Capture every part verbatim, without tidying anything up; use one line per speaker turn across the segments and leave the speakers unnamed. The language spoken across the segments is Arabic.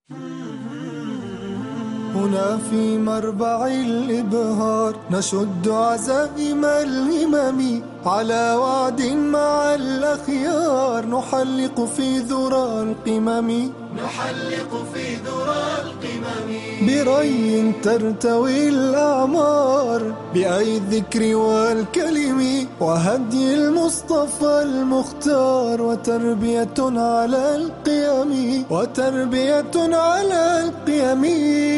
هنا في مربع الإبهار نشد عزائم الهمم على وعد مع الأخيار نحلق في ذرى القمم نحلق في ذرى القمم بري ترتوي الأعمار بأي الذكر والكلم وهدي المصطفى المختار وتربية على القيم وتربية على القيم.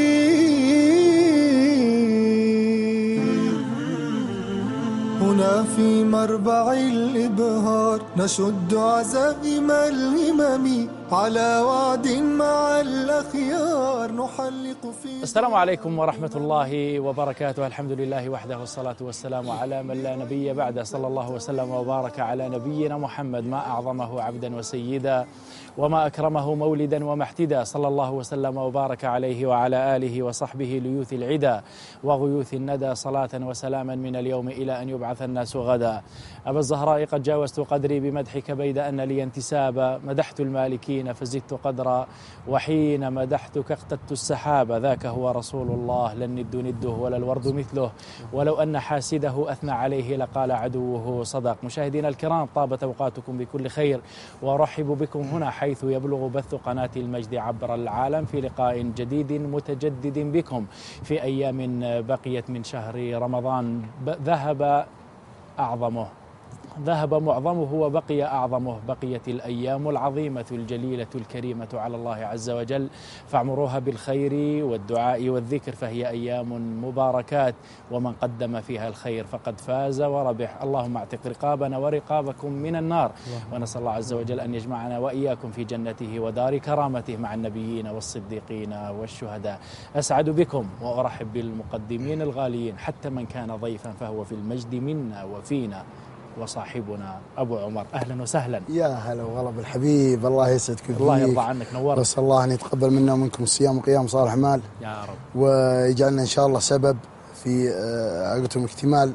هنا في مربع الإبهار نشد عزائم الهمم على وعد مع الأخيار نحلق في.
السلام عليكم ورحمة الله وبركاته. الحمد لله وحده والصلاة والسلام على من لا نبي بعده، صلى الله وسلم وبارك على نبينا محمد. ما أعظمه عبدا وسيدا وما أكرمه مولدا ومحتدا، صلى الله وسلم وبارك عليه وعلى آله وصحبه ليوث العدا وغيوث الندى، صلاة وسلاما من اليوم إلى أن يبعث الناس غدا. أبا الزهراء قد جاوزت قدري بمدحك بيد أن لي انتسابا، مدحت المالكين فزدت قدرا وحين مدحتك اقتدت السحاب. ذاك هو رسول الله لا الند نده ولا الورد مثله، ولو أن حاسده أثنى عليه لقال عدوه صدق. مشاهدينا الكرام، طابت أوقاتكم بكل خير، وأرحب بكم هنا حيث يبلغ بث قناة المجد عبر العالم في لقاء جديد متجدد بكم في أيام بقيت من شهر رمضان. ذهب أعظمه ذهب معظمه وبقي أعظمه، بقيت الأيام العظيمة الجليلة الكريمة على الله عز وجل، فاعمروها بالخير والدعاء والذكر، فهي أيام مباركات، ومن قدم فيها الخير فقد فاز وربح. اللهم اعتق رقابنا ورقابكم من النار، ونسأل الله عز وجل أن يجمعنا وإياكم في جنته ودار كرامته مع النبيين والصديقين والشهداء. أسعد بكم وأرحب بالمقدمين الغاليين، حتى من كان ضيفا فهو في المجد منا وفينا، وصاحبنا أبو عمر. أهلا وسهلا.
يا هلا وغلا بالحبيب، الله يسعدك فيك،
الله يرضى عنك، نورت.
بس الله أن يتقبل منا ومنكم الصيام وقيام صالح مال
يا رب،
ويجعلنا إن شاء الله سبب في عقدتهم اكتمال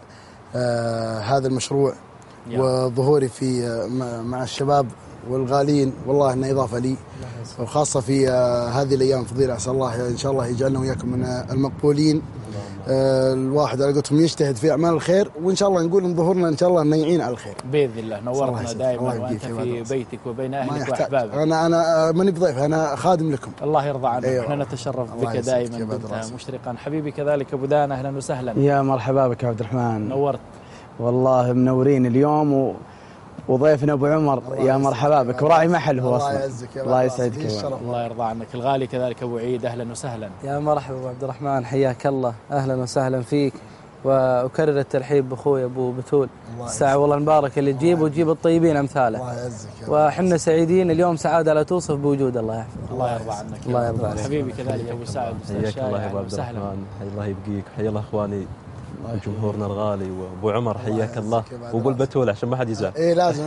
هذا المشروع وظهوري في مع الشباب والغاليين. والله إنه إضافة لي، وخاصة في هذه الأيام الفضيلة. أسأل الله إن شاء الله يجعلنا وياكم من المقبولين. آه الواحد على قولتهم يجتهد في أعمال الخير، وإن شاء الله نقول إن ظهورنا إن شاء الله نيعين على الخير
بإذن الله. نورتنا دائما وأنت في بيتك وبين أهلك وأحبابك.
أنا أنا ماني بضيف، أنا خادم لكم.
الله يرضى عنك. أيوة. احنا نتشرف بك دائما، كنت مشرقا. حبيبي كذلك أبو دان، أهلا وسهلا.
يا مرحبا بك يا عبد الرحمن،
نورت
والله منورين اليوم و... وضيفنا أبو عمر، يا مرحبا بك، وراعي محل هو أصلا.
الله يعزك يا
الله يسعدك،
الله يرضى عنك. الغالي كذلك أبو عيد، أهلا وسهلا.
يا مرحبا أبو عبد الرحمن، حياك الله، أهلا وسهلا فيك، وأكرر الترحيب بأخوي أبو بتول. الساعة والله المبارك اللي تجيب وتجيب الطيبين أمثاله.
الله يعزك،
وحنا سعيدين اليوم، سعادة لا توصف بوجود. الله يحفظك.
الله يرضى عنك.
الله يرضى عليك.
حبيبي كذلك أبو سعد،
حياك الله يا أبو عبد الرحمن، حي الله يبقيك، حي الله إخواني جمهورنا الغالي، وابو عمر حياك الله، وقول بتول عشان ما حد يزعل.
اي لازم.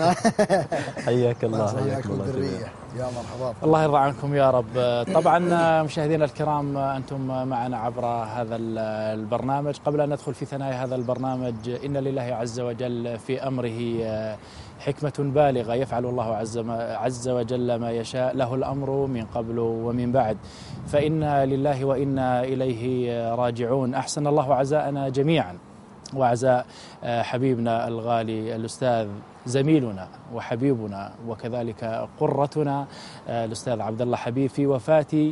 حياك الله، حياك الله
جميعا. يا مرحبا.
الله يرضى عنكم يا رب. طبعا مشاهدينا الكرام، انتم معنا عبر هذا البرنامج. قبل ان ندخل في ثنايا هذا البرنامج، ان لله عز وجل في امره حكمة بالغة، يفعل الله عز, عز وجل ما يشاء، له الأمر من قبل ومن بعد، فإنا لله وإنا إليه راجعون. أحسن الله عزاءنا جميعا وعزاء حبيبنا الغالي الأستاذ زميلنا وحبيبنا وكذلك قرتنا الأستاذ عبد الله حبيب في وفاة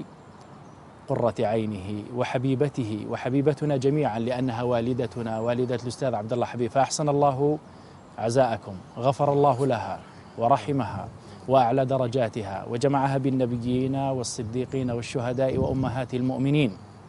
قرة عينه وحبيبته وحبيبتنا جميعا، لأنها والدتنا، والدة الأستاذ عبد الله حبيب. فأحسن الله عزاءكم، غفر الله لها ورحمها وأعلى درجاتها وجمعها بالنبيين والصديقين والشهداء وأمهات المؤمنين.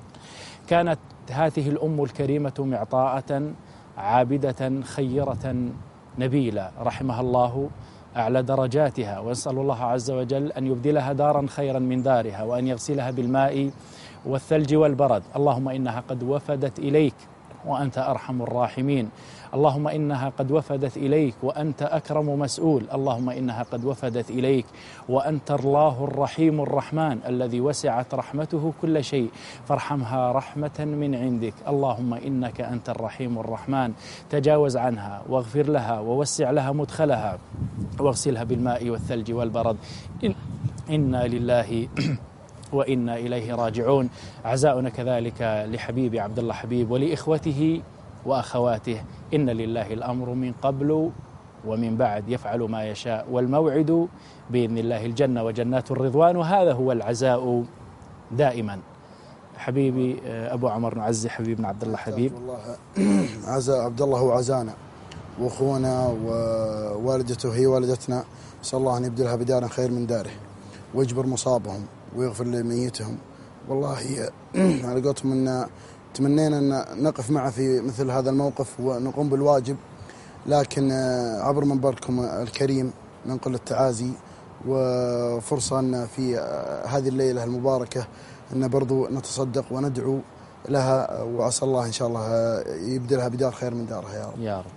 كانت هذه الأم الكريمة معطاءة عابدة خيرة نبيلة، رحمها الله، أعلى درجاتها، ونسأل الله عز وجل أن يبدلها دارا خيرا من دارها، وأن يغسلها بالماء والثلج والبرد. اللهم إنها قد وفدت إليك وأنت أرحم الراحمين، اللهم إنها قد وفدت إليك وأنت أكرم مسؤول، اللهم إنها قد وفدت إليك وأنت الله الرحيم الرحمن الذي وسعت رحمته كل شيء، فارحمها رحمة من عندك. اللهم إنك أنت الرحيم الرحمن، تجاوز عنها واغفر لها ووسع لها مدخلها واغسلها بالماء والثلج والبرد. إن إنا لله وإنا إليه راجعون. عزاؤنا كذلك لحبيبي عبد الله حبيب ولإخوته وأخواته. إن لله الأمر من قبل ومن بعد، يفعل ما يشاء، والموعد بإذن الله الجنة وجنات الرضوان، وهذا هو العزاء دائما. حبيبي أبو عمر نعزي حبيبنا عبد الله حبيب.
والله عزاء عبد الله هو عزانا وأخونا، ووالدته هي والدتنا. نسأل الله أن يبدلها بدار خير من داره ويجبر مصابهم ويغفر لميتهم. والله على قولتهم أن تمنينا أن نقف معه في مثل هذا الموقف ونقوم بالواجب، لكن عبر منبركم الكريم ننقل التعازي، وفرصة أن في هذه الليلة المباركة أن برضو نتصدق وندعو لها، وعسى الله إن شاء الله يبدلها بدار خير من دارها يا رب.
يا رب.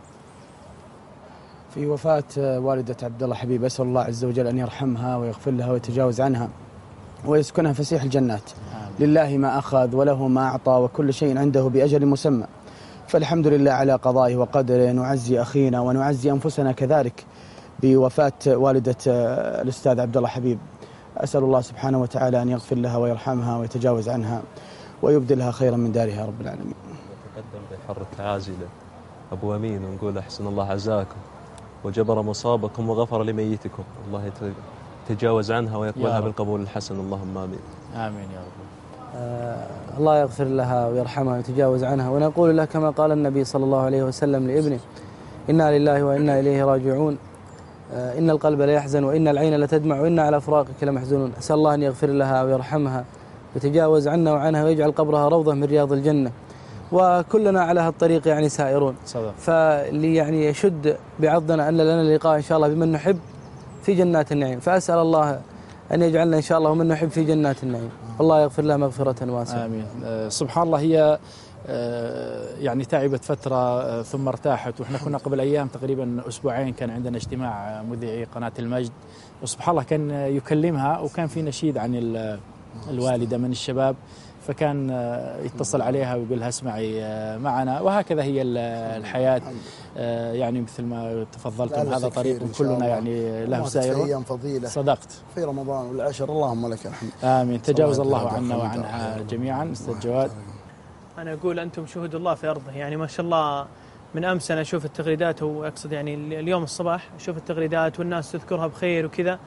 في وفاة والدة عبد الله حبيب أسأل الله عز وجل أن يرحمها ويغفر لها ويتجاوز عنها ويسكنها فسيح الجنات. آمين. لله ما أخذ وله ما أعطى وكل شيء عنده بأجل مسمى، فالحمد لله على قضائه وقدره. نعزي أخينا ونعزي أنفسنا كذلك بوفاة والدة الأستاذ عبد الله حبيب. أسأل الله سبحانه وتعالى أن يغفر لها ويرحمها ويتجاوز عنها ويبدلها خيرا من دارها يا رب العالمين.
نتقدم بحر التعازي لأبو أمين ونقول أحسن الله عزاكم وجبر مصابكم وغفر لميتكم، الله يتجاوز عنها ويقبلها بالقبول الحسن، اللهم آمين.
آمين يا رب.
آه الله يغفر لها ويرحمها ويتجاوز عنها، ونقول له كما قال النبي صلى الله عليه وسلم لابنه: إنا لله وإنا إليه راجعون، آه إن القلب لا يحزن وإن العين لتدمع وإنا على فراقك لمحزونون. أسأل الله أن يغفر لها ويرحمها ويتجاوز عنا وعنها ويجعل قبرها روضة من رياض الجنة، وكلنا على هالطريق يعني سائرون. فلي يعني يشد بعضنا أن لنا اللقاء إن شاء الله بمن نحب في جنات النعيم، فأسأل الله أن يجعلنا إن شاء الله ومن نحب في جنات النعيم، الله يغفر لها مغفرة واسعة.
آمين. أه سبحان الله، هي أه يعني تعبت فترة أه ثم ارتاحت، وإحنا كنا قبل أيام تقريبا أسبوعين كان عندنا اجتماع مذيعي قناة المجد، وسبحان الله كان يكلمها وكان في نشيد عن الوالدة من الشباب، فكان يتصل عليها ويقول لها اسمعي معنا، وهكذا هي الحياة. يعني مثل ما تفضلتم هذا طريق كلنا يعني له سائر.
أيام فضيلة
صدقت
في رمضان والعشر، اللهم لك الحمد.
آمين. تجاوز الله عنا وعنها جميعا. أستاذ جواد.
أنا أقول أنتم شهود الله في أرضه، يعني ما شاء الله من أمس أنا أشوف التغريدات، وأقصد يعني اليوم الصباح أشوف التغريدات والناس تذكرها بخير وكذا.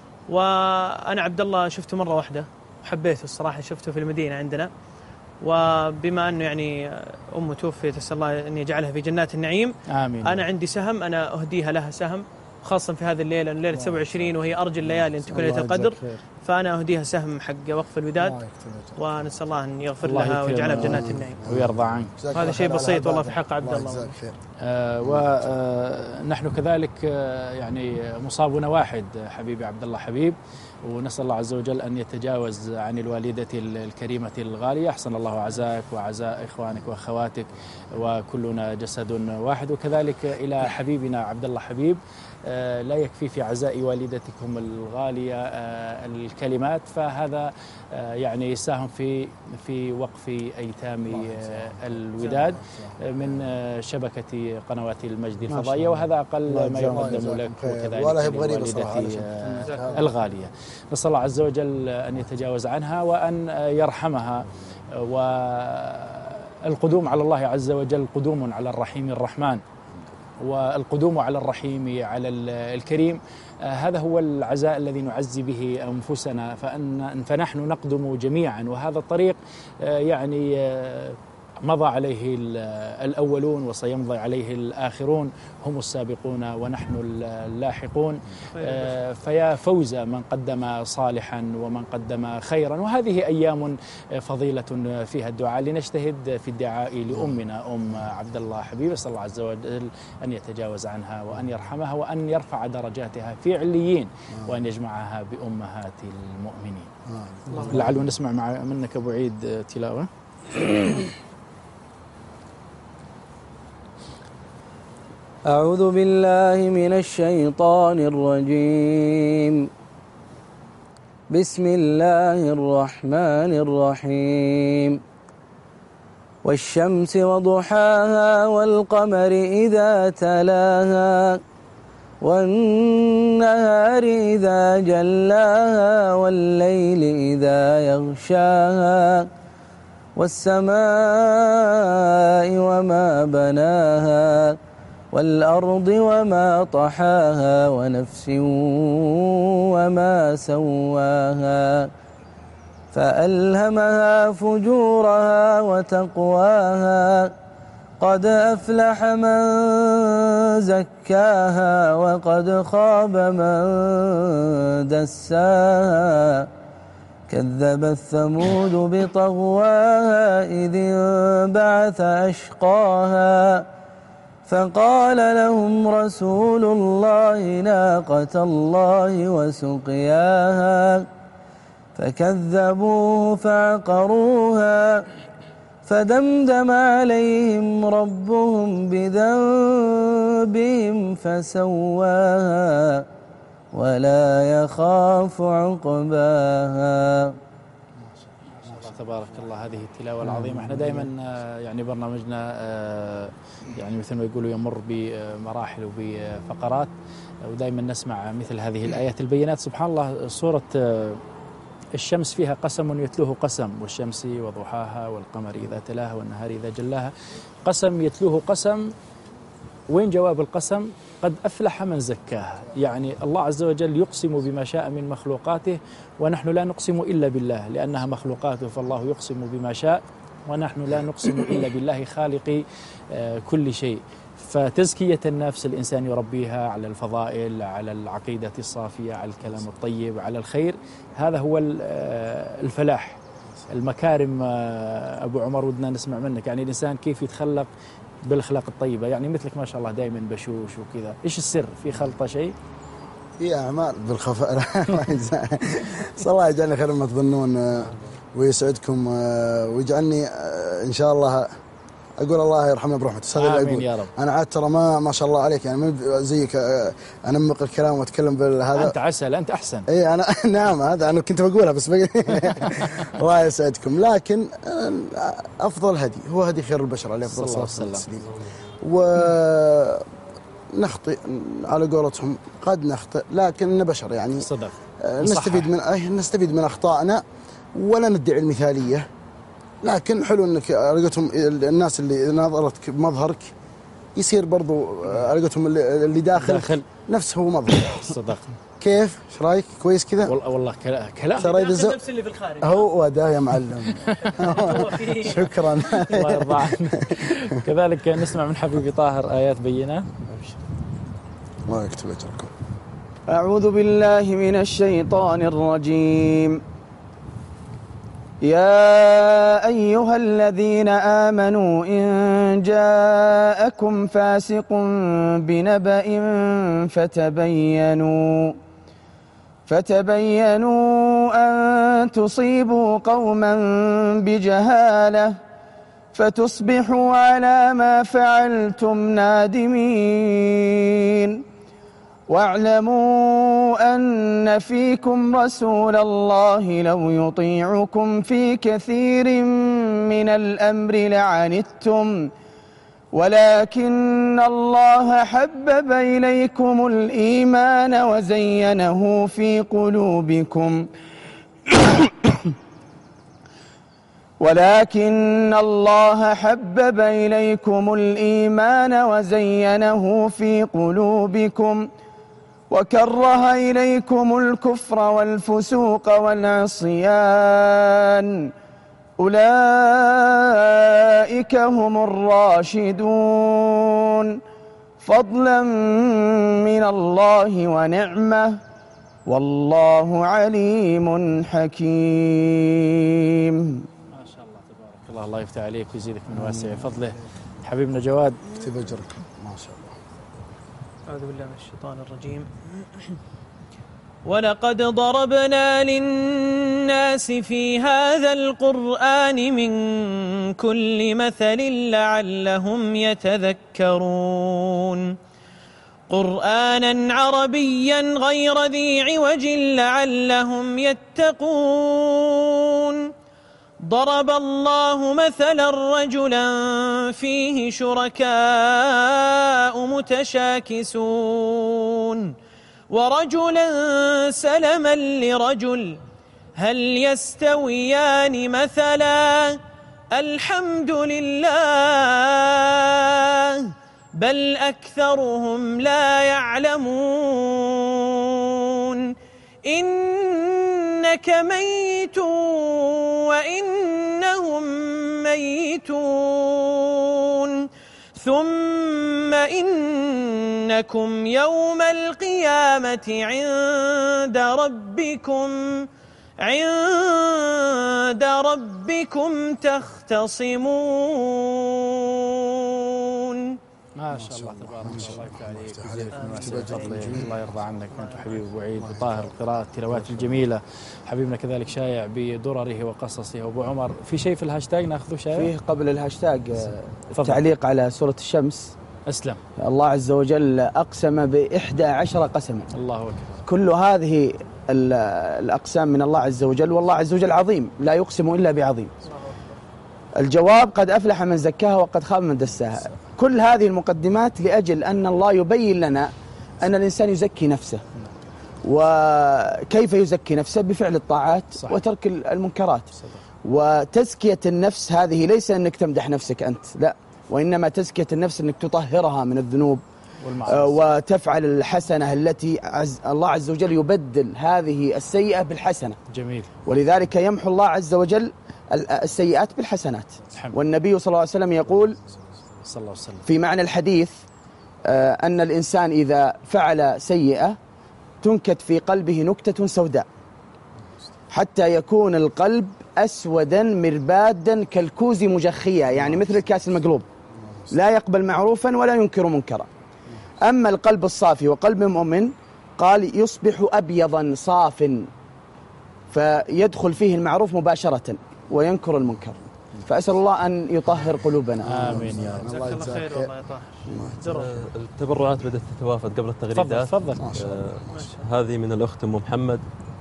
وأنا عبد الله شفته مرة واحدة وحبيته الصراحة، شفته في المدينة عندنا، وبما أنه يعني أمه توفيت أسأل الله أن يجعلها في جنات النعيم.
آمين.
أنا عندي سهم أنا أهديها لها سهم، خاصة في هذه الليلة، ليلة سبعة وعشرين وهي أرجى الليالي أن تكون ليلة القدر، فأنا أهديها سهم حق وقف الوداد، ونسأل الله أن يغفر لها ويجعلها في جنات النعيم
ويرضى عنك.
هذا شيء بسيط والله في حق عبد الله.
آه ونحن كذلك آه يعني مصابنا واحد حبيبي عبد الله حبيب، ونسأل الله عز وجل أن يتجاوز عن الوالدة الكريمة الغالية. أحسن الله عزاك وعزاء إخوانك وأخواتك، وكلنا جسد واحد. وكذلك إلى حبيبنا عبد الله حبيب، آه لا يكفي في عزاء والدتكم الغالية آه الكلمات، فهذا آه يعني يساهم في في وقف أيتام آه الوداد من آه شبكة قنوات المجد الفضائية، وهذا أقل ما يقدم لك وكذلك والدتي آه الغالية. نسأل الله عز وجل أن يتجاوز عنها وأن يرحمها، والقدوم على الله عز وجل قدوم على الرحيم الرحمن، والقدوم على الرحيم على الكريم. هذا هو العزاء الذي نعزي به أنفسنا، فأن فنحن نقدم جميعا، وهذا الطريق يعني مضى عليه الأولون وسيمضي عليه الآخرون، هم السابقون ونحن اللاحقون. فيا فوز من قدم صالحا ومن قدم خيرا، وهذه أيام فضيلة فيها الدعاء، لنجتهد في الدعاء لأمنا أم عبد الله حبيب. أسأل الله عز وجل أن يتجاوز عنها وأن يرحمها وأن يرفع درجاتها في عليين، وأن يجمعها بأمهات المؤمنين. لعل نسمع مع منك أبو عيد تلاوة.
أعوذ بالله من الشيطان الرجيم. بسم الله الرحمن الرحيم. والشمس وضحاها والقمر إذا تلاها والنهار إذا جلاها والليل إذا يغشاها والسماء وما بناها والأرض وما طحاها ونفس وما سواها فألهمها فجورها وتقواها قد أفلح من زكاها وقد خاب من دساها كذبت ثمود بطغواها إذ انبعث أشقاها فقال لهم رسول الله ناقة الله وسقياها فكذبوه فعقروها فدمدم عليهم ربهم بذنبهم فسواها ولا يخاف عقباها.
تبارك الله، هذه التلاوة العظيمة. احنا دائما يعني برنامجنا يعني مثل ما يقولوا يمر بمراحل وبفقرات، ودائما نسمع مثل هذه الآيات البينات. سبحان الله، سورة الشمس فيها قسم يتلوه قسم، والشمس وضحاها والقمر إذا تلاها والنهار إذا جلاها. قسم يتلوه قسم، وين جواب القسم؟ قد أفلح من زكاها. يعني الله عز وجل يقسم بما شاء من مخلوقاته، ونحن لا نقسم إلا بالله لأنها مخلوقاته، فالله يقسم بما شاء ونحن لا نقسم إلا بالله خالق كل شيء. فتزكية النفس الإنسان يربيها على الفضائل، على العقيدة الصافية، على الكلام الطيب، على الخير، هذا هو الفلاح. المكارم أبو عمر ودنا نسمع منك، يعني الإنسان كيف يتخلق بالأخلاق الطيبة، يعني مثلك ما شاء الله دائما بشوش وكذا. إيش السر في خلطة شيء؟
في أعمال بالخفاء. الله يجزاك، صلى الله يجعلني خير ما تظنون ويسعدكم ويجعلني إن شاء الله أقول الله يرحمنا برحمته.
آمين يا رب.
أنا عاد ترى ما ما شاء الله عليك، يعني مو زيك أنمق الكلام وأتكلم بالهذا.
أنت عسل، أنت أحسن.
إيه أنا نعم، هذا أنا كنت بقولها بس بقى. الله يسعدكم. لكن أفضل هدي هو هدي خير البشر عليه أفضل الصلاة والسلام. ونخطئ على قولتهم، قد نخطئ لكن بشر، يعني
صدق.
نستفيد من أيه نستفيد من أخطائنا ولا ندعي المثالية. لكن حلو انك لقيتهم الناس اللي نظرتك بمظهرك يصير برضو لقيتهم اللي داخل, داخل. نفسه هو مظهر.
صدق.
كيف؟ ايش رايك؟ كويس كذا؟
والله والله كلام
ترى
نفس اللي في الخارج
هو ده يا معلم. شكرا.
الله يرضى عنك. كذلك نسمع من حبيبي طاهر آيات بينة.
الله يكتب أجركم.
أعوذ بالله من الشيطان الرجيم. يا أيها الذين آمنوا إن جاءكم فاسق بنبأ فتبينوا فتبينوا أن تصيبوا قوما بجهالة فتصبحوا على ما فعلتم نادمين. واعلموا أن فيكم رسول الله لو يطيعكم في كثير من الأمر لعنتم ولكن الله حبب إليكم الإيمان وزينه في قلوبكم ولكن الله حبب إليكم الإيمان وزينه في قلوبكم وكره إليكم الكفر والفسوق والعصيان أولئك هم الراشدون فضلا من الله ونعمة والله عليم حكيم.
ما شاء الله تبارك الله، الله يفتح عليك ويزيدك من واسع فضله. حبيبنا جواد
اكتب أجرك. ما شاء الله.
أعوذ بالله من الشيطان الرجيم. ولقد ضربنا للناس في هذا القرآن من كل مثل لعلهم يتذكرون قرآنا عربيا غير ذي عوج لعلهم يتقون ضرب الله مثلا رجلا فيه شركاء متشاكسون ورجلا سلما لرجل هل يستويان مثلا الحمد لله بل أكثرهم لا يعلمون إنك ميت وإنهم ميتون ثم إنكم يوم القيامة عند ربكم عند ربكم تختصمون.
ما شاء الله تبارك الله، يفتح عليك ويجزيك الله يرضى عنك. وانت حبيب ابو عيد وطاهر القراءة التلاوات الجميلة، حبيبنا كذلك شايع بدرره وقصصه. ابو عمر في شيء في الهاشتاج ناخذه شايع؟
فيه قبل الهاشتاج تعليق على سورة الشمس.
اسلم.
الله عز وجل أقسم بإحدى عشر قسما.
الله أكبر.
كل هذه الأقسام من الله عز وجل، والله عز وجل عظيم لا يقسم إلا بعظيم. الجواب قد أفلح من زكاها وقد خاب من دساها. كل هذه المقدمات لأجل أن الله يبين لنا أن الإنسان يزكي نفسه. وكيف يزكي نفسه؟ بفعل الطاعات صحيح. وترك المنكرات صحيح. وتزكية النفس هذه ليس أنك تمدح نفسك أنت، لا، وإنما تزكية النفس أنك تطهرها من الذنوب آه وتفعل الحسنة التي عز الله عز وجل يبدل هذه السيئة بالحسنة.
جميل.
ولذلك يمحو الله عز وجل السيئات بالحسنات. الحمد. والنبي صلى الله عليه وسلم يقول
صلى الله عليه وسلم
في معنى الحديث آه أن الإنسان إذا فعل سيئة تنكت في قلبه نكتة سوداء حتى يكون القلب أسودا مربادا كالكوز مجخية، يعني مثل الكاس المقلوب لا يقبل معروفا ولا ينكر منكرا. أما القلب الصافي وقلب المؤمن قال يصبح أبيضا صاف فيدخل فيه المعروف مباشرة وينكر المنكر. فأسأل الله أن يطهر قلوبنا.
آمين يا رب.
جزاك الله خير والله يا طاهر.
التبرعات بدأت تتوافد قبل التغريدات.
تفضل.
آه هذه من الأخت أم محمد،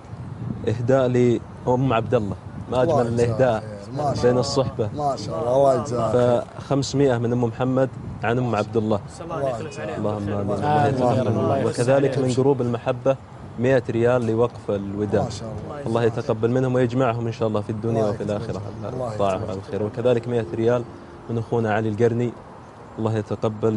إهداء لأم عبد الله. ما أجمل الإهداء بين الصحبة.
ما شاء الله الله يجزاك.
فخمسمائة من أم محمد عن أم عبد الله. اللهم آمين. وكذلك من جروب المحبة مئة ريال لوقف الوداع. الله يتقبل منهم ويجمعهم إن شاء الله في الدنيا وفي الآخرة الطاعة والخير. وكذلك مئة ريال من أخونا علي القرني، الله يتقبل.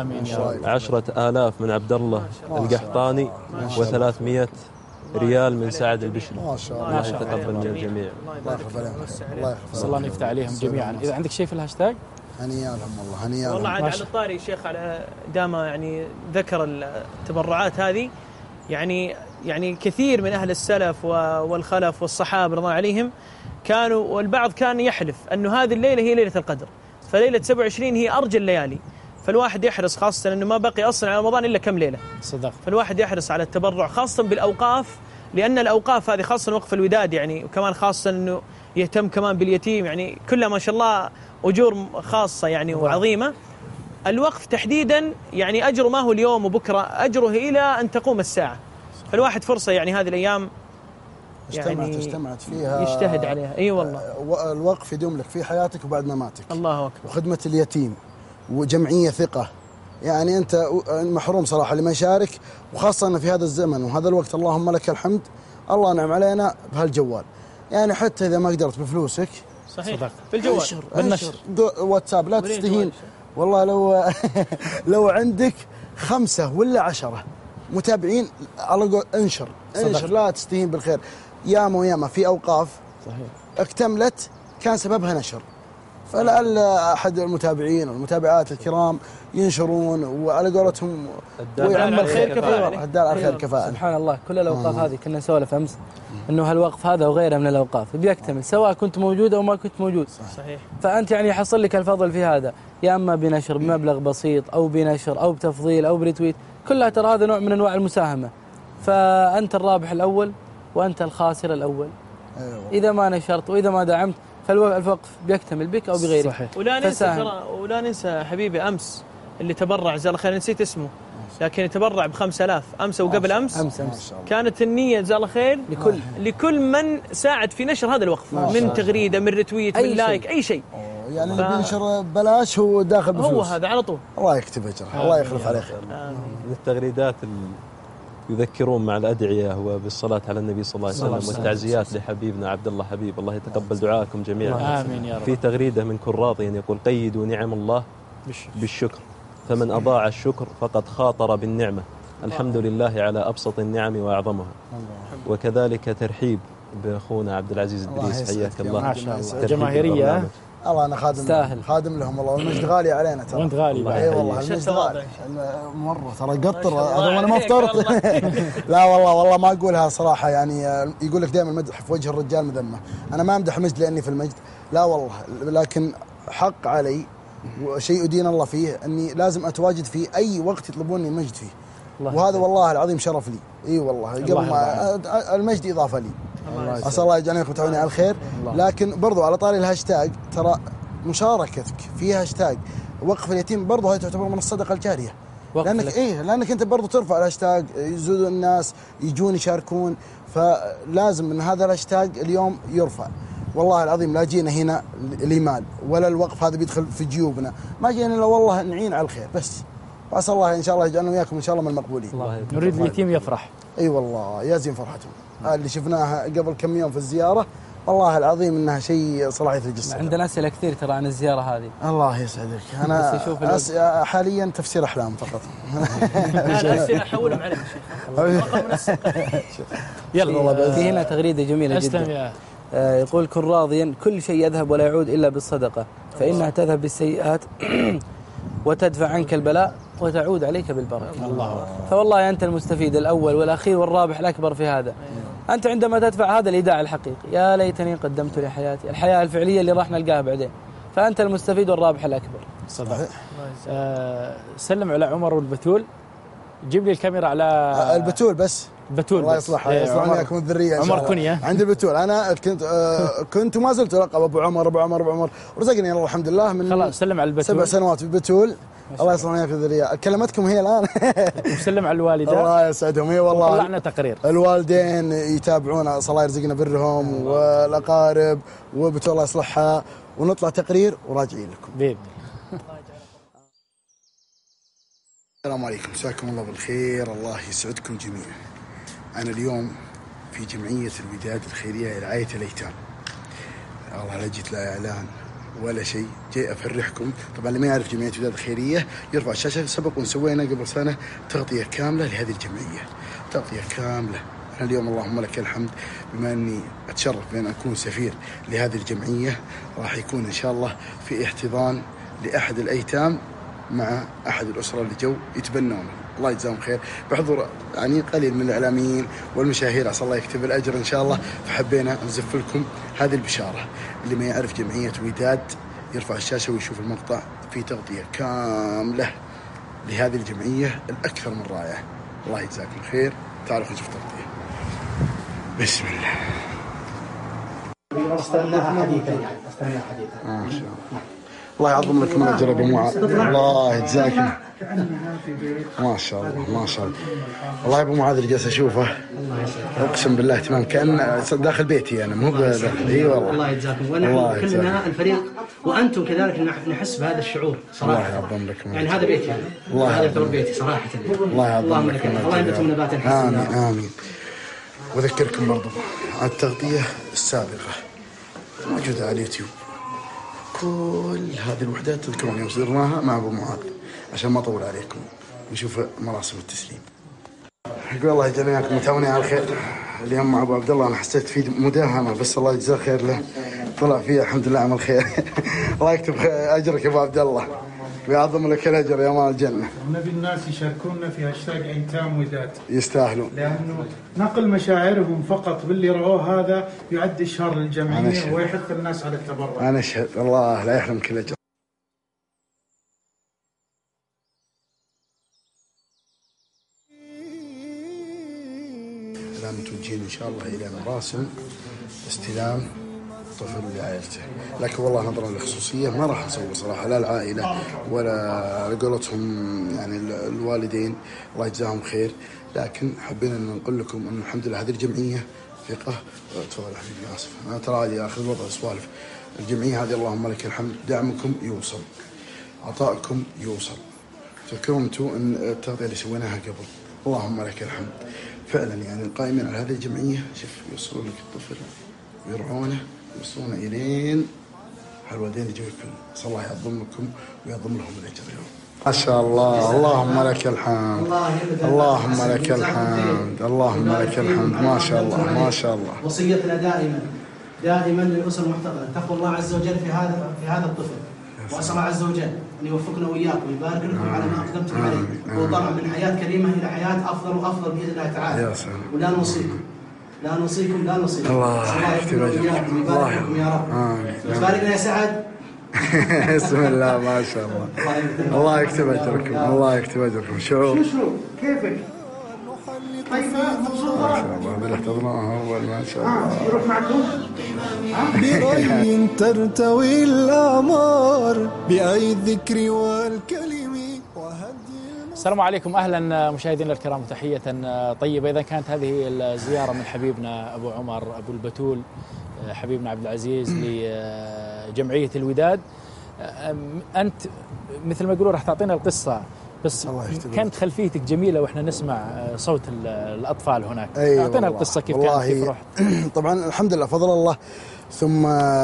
وعشرة آلاف من عبد الله القحطاني، وثلاثمائة ريال من سعد البشري.
ما شاء الله.
الله يتقبل من الجميع.
الله يغفر لهم. الله يغفر
الله يفتح عليهم جميعا. إذا عندك شيء في الهاشتاج
هنيا لهم والله هنيا لهم.
والله عاد على الطاري شيخ، على دام يعني ذكر التبرعات هذه، يعني يعني كثير من أهل السلف والخلف والصحابة رضوان عليهم كانوا، والبعض كان يحلف أنه هذه الليلة هي ليلة القدر، فليلة سبعة وعشرين هي أرجى الليالي. فالواحد يحرص، خاصة أنه ما بقي أصلا على رمضان إلا كم ليلة.
صدق.
فالواحد يحرص على التبرع خاصة بالأوقاف، لأن الأوقاف هذه خاصة وقف الوداد يعني، وكمان خاصة أنه يهتم كمان باليتيم، يعني كلها ما شاء الله أجور خاصة يعني وعظيمة. الوقف تحديدا يعني أجره ما هو اليوم وبكرة، أجره إلى أن تقوم الساعة. فالواحد فرصة يعني هذه الأيام
يعني اجتمعت فيها
يجتهد عليها. اي والله
الوقف يدوم لك في حياتك وبعد مماتك.
الله أكبر.
وخدمة اليتيم وجمعية ثقة، يعني أنت محروم صراحة لمن يشارك، وخاصة أن في هذا الزمن وهذا الوقت اللهم لك الحمد، الله نعم علينا بهالجوال. يعني حتى إذا ما قدرت بفلوسك
صحيح في الجوال
انشر بالنشر واتساب، لا تستهين والله. لو لو عندك خمسة ولا عشرة متابعين على قول انشر انشر، لا تستهين بالخير. ياما وياما في أوقاف صحيح اكتملت كان سببها نشر، فلعل أحد المتابعين والمتابعات الكرام ينشرون، وعلى قولتهم
ويعمل الخير كفاءة.
الدال على الخير كفاءة.
سبحان الله. كل الأوقاف هذه كنا نسولف أمس أنه هالوقف هذا وغيره من الأوقاف بيكتمل سواء كنت موجود أو ما كنت موجود.
صحيح.
فأنت يعني يحصل لك الفضل في هذا، يا أما بنشر بمبلغ بسيط أو بنشر أو بتفضيل أو بريتويت، كلها ترى هذا نوع من أنواع المساهمة. فأنت الرابح الأول وأنت الخاسر الأول. أيوة. إذا ما نشرت وإذا ما دعمت فالوقف بيكتمل بك أو بغيرك.
صحيح. ولا ننسى ترى، ولا ننسى حبيبي أمس اللي تبرع جزاه الله خير، نسيت اسمه، لكن يتبرع بخمسة آلاف أمس وقبل أمس.
أمس أمس
كانت النية جزاه الله خير لكل لكل من ساعد في نشر هذا الوقف، من تغريدة، من ريتويت، من لايك، أي شيء.
يعني اللي بينشر بلاش هو داخل بفلوس.
هو هذا على طول.
الله يكتب أجره، الله يخلف عليه خير.
من التغريدات يذكرون مع الأدعية وبالصلاة على النبي صلى الله عليه وسلم والتعزيات لحبيبنا عبد الله حبيب، الله يتقبل دعاءكم جميعا.
آمين يا رب.
في تغريدة من كراضي يقول: قيدوا نعم الله بالشكر، فمن أضاع الشكر فقد خاطر بالنعمة، الحمد لله على أبسط النعم وأعظمها. وكذلك ترحيب بأخونا عبد العزيز الدريس، حياك الله.
ما شاء الله جماهيرية.
الله أنا خادم
استاهل.
خادم لهم والله، والمجد غالي علينا ترى.
وانت غالي.
اي والله المجد غالي مره ترى قطر هذا وانا ما فطرت. لا والله والله ما اقولها صراحه، يعني يقول لك دائما المدح في وجه الرجال مذمه. انا ما امدح المجد لاني في المجد، لا والله، لكن حق علي وشيء أدين الله فيه اني لازم اتواجد في اي وقت يطلبوني المجد فيه، وهذا والله العظيم شرف لي. اي والله قبل ما المجد اضافه لي. أسأل الله يجعلنا وتعوني على الخير. لكن برضو على طاري الهاشتاج، ترى مشاركتك في هاشتاج وقف اليتيم برضو هي تعتبر من الصدقة الجارية، لأنك إيه لأنك أنت برضو ترفع الهاشتاج، يزودون الناس يجون يشاركون، فلازم من هذا الهاشتاج اليوم يرفع. والله العظيم لا جينا هنا لمال ولا الوقف هذا بيدخل في جيوبنا، ما جينا إلا والله نعين على الخير بس. وأسأل الله إن شاء الله يجعلنا وياكم إن شاء الله من المقبولين.
نريد اليتيم يفرح.
اي أيوة والله يازين فرحتهم. اللي شفناها قبل كم يوم في الزيارة والله العظيم انها شيء صراحة يثلج الصدر.
عندنا أسئلة كثير ترى عن الزيارة هذه.
الله يسعدك. انا أس... حاليا تفسير احلام فقط.
انا احولهم عليك
يلا والله. في هنا تغريدة جميلة جدا. آه يقول: كن راضيا، كل شيء يذهب ولا يعود الا بالصدقة، فانها تذهب بالسيئات وتدفع عنك البلاء وتعود عليك بالبركة. الله. فوالله أنت المستفيد الأول والأخير والرابح الأكبر في هذا. أنت عندما تدفع هذا الإيداع الحقيقي، يا ليتني قدمت لحياتي، الحياة الفعلية اللي راح نلقاها بعدين، فأنت المستفيد والرابح الأكبر.
صحيح. آه سلم على عمر والبتول، جيب لي الكاميرا على
البتول بس.
بتول
الله يصلحها، يصلحني اياكم الذريه.
عمر كنيه
عند البتول. انا كنت آه كنت وما زلت القب ابو عمر ابو عمر ابو عمر، ورزقني الله الحمد لله من
خلاص. سلم على البتول.
سبع سنوات في البتول. الله يصلحني اياكم الذريه. كلمتكم هي الان.
وسلم على الوالده.
الله يسعدهم. اي والله
طلعنا تقرير.
الوالدين يتابعونا، الله يرزقنا برهم، والاقارب وبتول الله يصلحها، ونطلع تقرير وراجعين لكم
باذن.
السلام عليكم، مساكم الله بالخير، الله يسعدكم جميعا. أنا اليوم في جمعية الوداد الخيرية لرعاية الأيتام. الله لا جيت لا إعلان ولا شيء، جاي أفرحكم. طبعا اللي ما يعرف جمعية الوداد الخيرية يرفع الشاشة. سبق وسوينا قبل سنة تغطية كاملة لهذه الجمعية، تغطية كاملة. أنا اليوم اللهم لك الحمد بما أني أتشرف بأن أكون سفير لهذه الجمعية، راح يكون إن شاء الله في احتضان لأحد الأيتام مع أحد الأسرة اللي جو يتبنون، الله يجزاهم خير، بحضور يعني قليل من الإعلاميين والمشاهير، عسى الله يكتب الأجر إن شاء الله. فحبينا نزف لكم هذه البشارة. اللي ما يعرف جمعية وداد يرفع الشاشة ويشوف المقطع، في تغطية كاملة لهذه الجمعية الأكثر من رائعة. الله يجزاكم خير. تعالوا نشوف تغطية. بسم الله.
استناها حديثا يعني استناها حديثا.
ما شاء الله. الله يعظم لكم الأجر أبو معاذ، الله يجزاكم. ما شاء الله ما شاء الله. والله يا أبو معاذ اللي جالس أشوفه أقسم بالله تمام كأن داخل بيتي أنا، مو داخل. إي والله.
الله يجزاكم. ونحن كلنا الفريق وأنتم كذلك نحس بهذا الشعور صراحة.
الله يعظم لكم.
يعني هذا بيتي أنا.
الله
هذا يعتبر بيتي صراحة.
الله يعظم لكم.
الله ينبتم نباتا حسنا.
آمين آمين. وذكركم برضو على التغطية السابقة موجودة على اليوتيوب، كل هذه الوحدات تذكرون يوم صدرناها مع أبو معاذ، عشان ما أطول عليكم نشوف مراسم التسليم. يقول الله يجزاكم متعاونين على الخير. اليوم مع أبو عبد الله أنا حسيت في مداهمة، بس الله يجزاه خير له، طلع فيه الحمد لله عمل خير. الله يكتب أجرك يا أبو عبد الله ويعظم لك الأجر يا مال الجنة.
نبي الناس يشاركونا في هاشتاج أيتام وداد،
يستاهلون،
لأنه نقل مشاعرهم فقط باللي رأوه هذا يعد إشهار للجمعية ويحث الناس على التبرع.
أنا أشهد الله لا يحرمك الأجر. الآن متوجهين إن شاء الله إلى مراسم استلام الطفل لعائلته. لكن والله نظرا للخصوصيه ما راح نسوي صراحه لا العائله ولا قولتهم يعني الوالدين الله يجزاهم خير، لكن حبينا ان نقول لكم ان الحمد لله هذه الجمعيه ثقه. تفضل حبيبي اسف انا ترى عادي اخذ وضع سوالف. الجمعيه هذه اللهم لك الحمد دعمكم يوصل، عطائكم يوصل. تذكرون انتم ان التغطيه اللي سويناها قبل اللهم لك الحمد فعلا يعني القائمين على هذه الجمعيه شوف يوصلون لك الطفل ويرعونه يوصلونه الين الوالدين يجوا يكون صلى الله يعظمكم ويعظم لهم الاجر اليوم. ما شاء الله اللهم لك الحمد اللهم لك الحمد اللهم لك الحمد ما شاء الله ما شاء الله.
وصيتنا دائما دائما للاسر المحتضنه تقوى الله عز وجل في هذا في هذا الطفل، واسال الله عز وجل ان يوفقنا واياكم ويبارك لكم على ما اقدمتم عليه، وطبعا من حياه كريمه الى حياه افضل وافضل باذن الله تعالى. ولا نوصيكم لا نوصيكم لا نوصيكم
الله يكتب
اجركم ويبارك لكم يا رب. تبارك يا سعد.
بسم الله ما شاء الله الله يكتب اجركم الله يكتب اجركم. شعور
شو كيفك؟ طيب
ما شاء الله بالاحتضناء اول ما شاء الله
يروح معكم
برأي ترتوي الأعمار بأي الذكر والكلم وهدي.
السلام عليكم، اهلا مشاهدينا الكرام وتحيه طيبه. اذا كانت هذه الزياره من حبيبنا ابو عمر ابو البتول حبيبنا عبد العزيز لجمعيه الوداد، انت مثل ما يقولون راح تعطينا القصه، بس كانت خلفيتك جميله واحنا نسمع صوت الاطفال هناك.
أيوة
اعطينا القصه كيف كانت كيف رحت.
طبعا الحمد لله فضل الله، ثم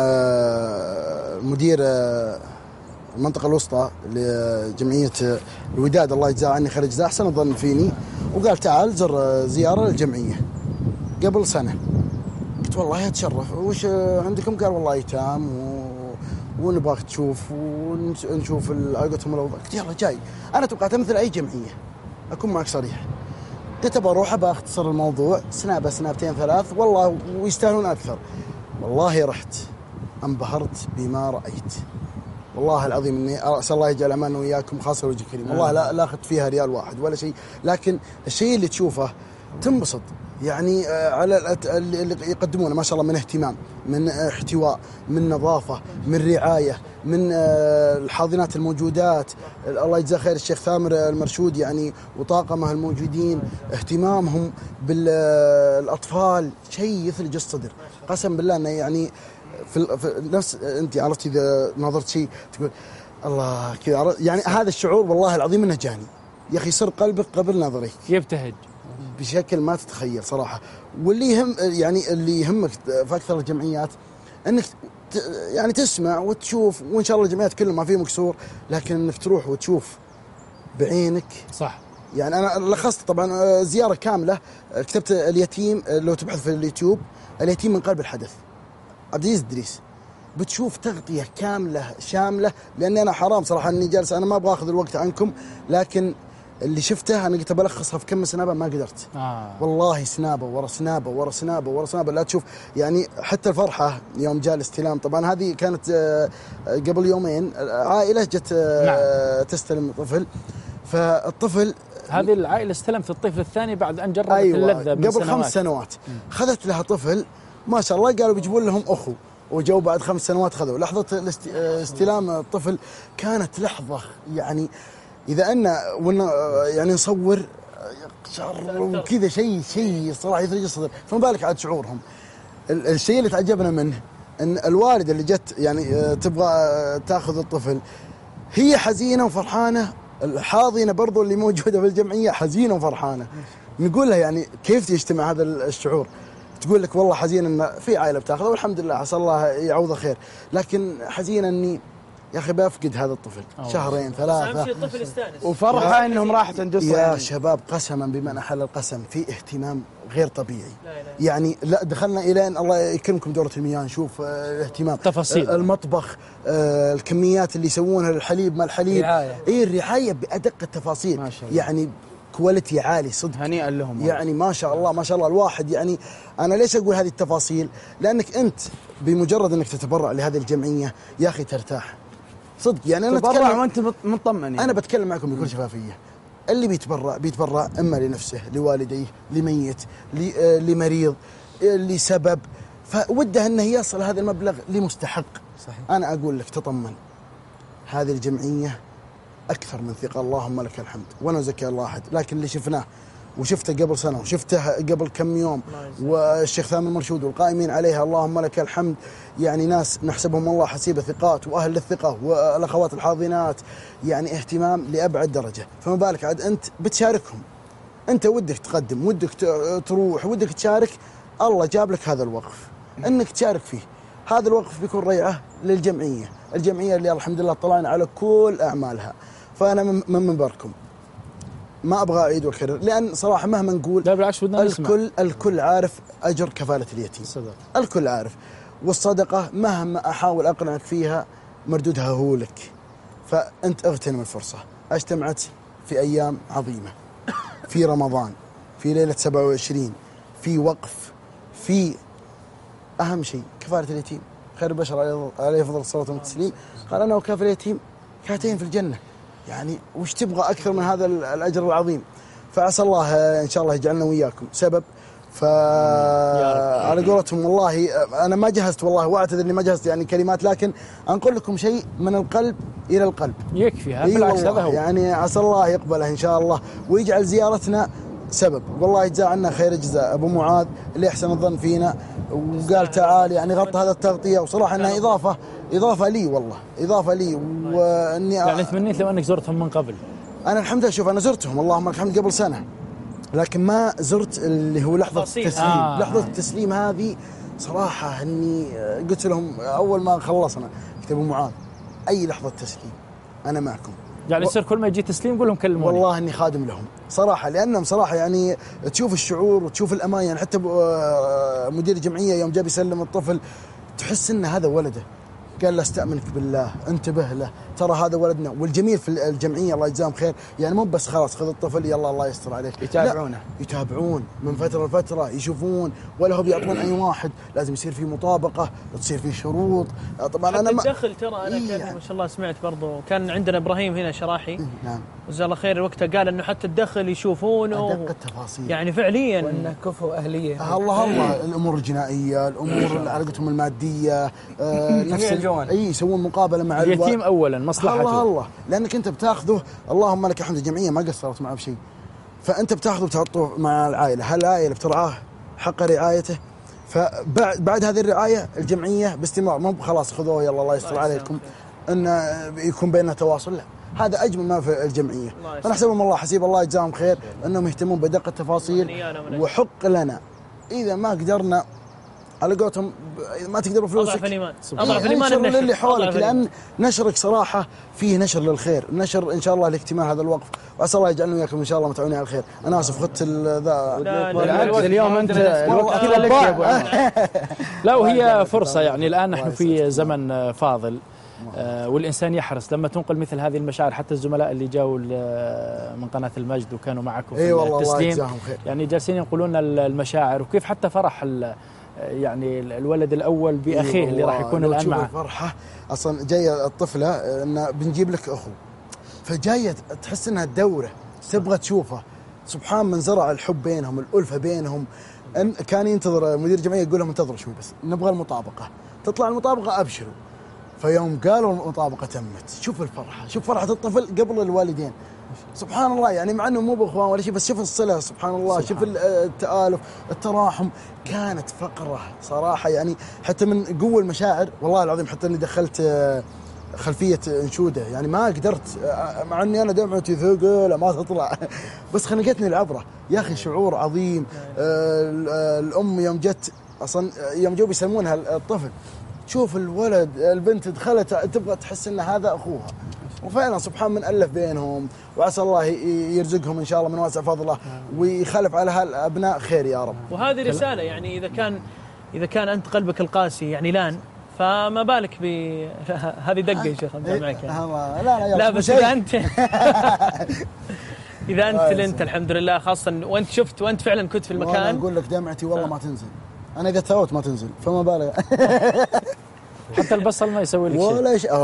مدير المنطقه الوسطى لجمعيه الوداد الله يجزاه عني خير الجزاء احسن الظن فيني، وقال تعال زر زياره للجمعيه قبل سنه. قلت والله اتشرف، وش عندكم؟ قال والله ايتام و... ونبغاك تشوف ونشوف قلتهم الاوضاع. قلت يلا جاي. انا توقعت مثل اي جمعيه، اكون معك صريح. قلت ابى اروح ابى اختصر الموضوع سنابه سنابتين ثلاث والله ويستاهلون اكثر. والله رحت انبهرت بما رايت، والله العظيم اني اسال الله يجعل اماننا وياكم خاصه وجه كريم. والله لا لا اخذت فيها ريال واحد ولا شيء، لكن الشيء اللي تشوفه تنبسط يعني على اللي يقدمونه ما شاء الله من اهتمام، من احتواء، من نظافه، من رعايه، من الحاضنات الموجودات. الله يجزاه خير الشيخ ثامر المرشود يعني وطاقمه الموجودين، اهتمامهم بالاطفال شيء يثلج الصدر قسم بالله. انه يعني في, في نفس انت عرفتي اذا نظرت شيء تقول الله كذا يعني هذا الشعور والله العظيم انه جاني يا اخي، يصير قلبك قبل نظرك
يبتهج
بشكل ما تتخيل صراحه. واللي يهم يعني اللي يهمك في اكثر الجمعيات انك يعني تسمع وتشوف، وان شاء الله الجمعيات كلها ما فيه مكسور، لكن انك تروح وتشوف بعينك.
صح.
يعني انا لخصت طبعا زياره كامله، كتبت اليتيم لو تبحث في اليوتيوب اليتيم من قلب الحدث عبد العزيز إدريس، بتشوف تغطيه كامله شامله. لاني انا حرام صراحه اني جالس انا ما ابغى اخذ الوقت عنكم، لكن اللي شفته انا قلت بلخصها في كم سنابه ما قدرت.
آه.
والله سنابه ورا سنابه ورا سنابه ورا سنابه لا تشوف يعني. حتى الفرحه يوم جاء الاستلام، طبعا هذه كانت قبل يومين عائله جت نعم. تستلم طفل، فالطفل
هذه العائله استلمت الطفل الثاني بعد ان جربت
أيوة
اللذه من
قبل
سنوات.
خمس سنوات خذت لها طفل ما شاء الله، قالوا بيجيبون لهم اخو، وجو بعد خمس سنوات خذوا. لحظه استلام الطفل كانت لحظه يعني اذا ان يعني نصور شعر وكذا شيء شيء صراحه يثلج الصدر، فما بالك عاد شعورهم. الشيء اللي تعجبنا منه ان الوالده اللي جت يعني تبغى تاخذ الطفل هي حزينه وفرحانه، الحاضنه برضو اللي موجوده في الجمعيه حزينه وفرحانه. نقول لها يعني كيف تجتمع هذا الشعور؟ تقول لك والله حزين ان في عائله بتاخذه والحمد لله عسى الله يعوضه خير، لكن حزينه اني يا اخي بفقد هذا الطفل أوه. شهرين ثلاثه
الطفل يستانس
وفرحه انهم راحت عند
يا يعني. شباب قسما بمعنى حل القسم في اهتمام غير طبيعي. لا لا. يعني لا دخلنا الى ان الله يكرمكم دوره المياه نشوف الاهتمام
تفاصيل
المطبخ، آه الكميات اللي يسوونها الحليب ما الحليب، اي الرعايه بادق التفاصيل ما شاء الله. يعني كواليتي عالي صدق،
هنيئا لهم
يعني ما شاء الله ما شاء الله. الواحد يعني انا ليش اقول هذه التفاصيل؟ لانك انت بمجرد انك تتبرع لهذه الجمعيه يا اخي ترتاح صدق. يعني انا
اتكلم وانت مطمن يعني.
انا بتكلم معكم بكل شفافيه، اللي بيتبرع بيتبرع اما لنفسه لوالديه لميت لمريض لسبب، فوده انه يصل هذا المبلغ لمستحق.
صحيح.
انا اقول لك تطمن، هذه الجمعيه اكثر من ثقه، اللهم لك الحمد، وانا زكي الله احد، لكن اللي شفناه وشفته قبل سنه وشفته قبل كم يوم، والشيخ ثامر المرشود والقائمين عليها اللهم لك الحمد، يعني ناس نحسبهم الله حسيبه ثقات واهل للثقه، والاخوات الحاضنات يعني اهتمام لابعد درجه، فما بالك عاد انت بتشاركهم، انت ودك تقدم، ودك تروح، ودك تشارك، الله جاب لك هذا الوقف انك تشارك فيه. هذا الوقف بيكون ريعه للجمعيه، الجمعيه اللي الحمد لله طلعنا على كل اعمالها. فانا من منبركم ما ابغى اعيد واكرر، لان صراحه مهما نقول
لا بالعكس ودنا نسمع.
الكل الكل عارف اجر كفاله اليتيم،
صدق.
الكل عارف، والصدقه مهما احاول اقنعك فيها مردودها هو لك. فانت اغتنم الفرصه، اجتمعت في ايام عظيمه، في رمضان، في ليله سبعة وعشرين، في وقف، في اهم شيء كفاله اليتيم، خير البشر عليه افضل الصلاه والتسليم قال انا وكافل اليتيم كهاتين في الجنه. يعني وش تبغى اكثر من هذا الاجر العظيم؟ فعسى الله ان شاء الله يجعلنا وياكم سبب. فعلى قولتهم والله انا ما جهزت، والله واعتذر اني ما جهزت يعني كلمات، لكن انقل لكم شيء من القلب الى القلب
يكفي. هذا بالعكس هذا هو،
يعني عسى الله يقبله ان شاء الله ويجعل زيارتنا سبب. والله يجزى عنا خير الجزاء ابو معاذ اللي احسن الظن فينا وقال تعال، يعني غطى هذا التغطيه، وصراحه انها اضافه اضافه لي، والله اضافه لي. واني
يعني تمنيت لو انك زرتهم من قبل.
انا الحمد لله شوف انا زرتهم اللهم لك الحمد قبل سنه، لكن ما زرت اللي هو لحظه التسليم. آه. لحظه التسليم هذه صراحه اني قلت لهم اول ما خلصنا قلت ابو معاذ اي لحظه تسليم انا معكم،
يعني يصير كل ما يجي تسليم قول لهم كلموني.
والله اني خادم لهم صراحه، لانهم صراحه يعني تشوف الشعور وتشوف الامان. يعني حتى مدير الجمعيه يوم جاب يسلم الطفل تحس ان هذا ولده، قال له استأمنك بالله، انتبه له، ترى هذا ولدنا. والجميل في الجمعيه الله يجزاهم خير، يعني مو بس خلاص خذ الطفل يلا الله يستر عليك،
يتابعونه،
يتابعون من فتره لفتره، يشوفون، ولا هو بيعطون اي واحد، لازم يصير في مطابقه، تصير في شروط. طبعا انا
ما الدخل ترى انا إيه يعني ما شاء الله سمعت برضو كان عندنا ابراهيم هنا شراحي،
نعم
جزاه الله خير، وقتها قال انه حتى الدخل يشوفونه
دقة التفاصيل،
يعني فعليا
وانه كفو اهليه.
الله الله الامور الجنائيه، الامور علاقتهم الماديه، آه نفس
الجوانب،
اي يسوون مقابله مع
اليتيم الو... اولا مصلحته.
الله الله، لانك انت بتاخذه اللهم لك الحمد، الجمعيه ما قصرت معه بشيء، فانت بتاخذه وتحطه مع العائله، هالعائله بترعاه حق رعايته. فبعد بعد هذه الرعايه الجمعيه باستمرار، مو خلاص خذوه يلا الله يستر عليكم ان يكون بيننا تواصل، لا هذا اجمل ما في الجمعيه. انا احسبهم الله حسيب الله يجزاهم خير انهم يهتمون بدقه التفاصيل، وحق لنا اذا ما قدرنا على قولتهم ما تقدر بفلوسك
اضعف الايمان، اضعف الايمان
النشر للي حولك، لان نشرك صراحه فيه نشر للخير، نشر ان شاء الله لاكتمال هذا الوقف، وعسى الله يجعلنا وياكم ان شاء الله متعاونين على الخير. انا اسف اخذت ذا
اليوم انت الوقت كذا لك يا ابو عمر.
لا وهي فرصه، يعني الان نحن في زمن فاضل، آه والإنسان يحرص لما تنقل مثل هذه المشاعر. حتى الزملاء اللي جاوا من قناة المجد وكانوا معكم في التسليم يعني جالسين ينقلون المشاعر، وكيف حتى فرح يعني الولد الأول بأخيه اللي راح يكون الآن معه.
الفرحة أصلا جاية الطفلة إن بنجيب لك أخو، فجاية تحس إنها الدورة تبغى تشوفه. سبحان من زرع الحب بينهم، الألفة بينهم. إن كان ينتظر مدير الجمعية يقول لهم انتظروا شوي بس نبغى المطابقة، تطلع المطابقة أبشروا. فيوم قالوا المطابقة تمت، شوف الفرحة، شوف فرحة الطفل قبل الوالدين. سبحان الله، يعني مع انه مو باخوان ولا شيء، بس شوف الصلة سبحان الله، شوف التآلف، التراحم. كانت فقرة صراحة، يعني حتى من قوة المشاعر والله العظيم، حتى اني دخلت خلفية انشودة، يعني ما قدرت، مع اني انا دمعتي ثقل ما تطلع بس خنقتني العبرة يا اخي، شعور عظيم. الام يوم جت اصلا يوم جو بيسمونها الطفل، شوف الولد البنت دخلت تبغى تحس ان هذا اخوها، وفعلا سبحان من الف بينهم. وعسى الله يرزقهم ان شاء الله من واسع فضله ويخلف على هالابناء خير يا رب.
وهذه رساله، يعني اذا كان اذا كان انت قلبك القاسي يعني لان، فما بالك ب هذه دقه يا شيخ ابدا معك يعني.
لا لا
لا بس اذا انت اذا انت انت الحمد لله، خاصه وانت شفت وانت فعلا كنت في المكان.
انا اقول لك دمعتي والله ما تنزل، انا قد ثوت ما تنزل، فما بالك
حتى البصل ما يسوي لك شيء
ولا شيء.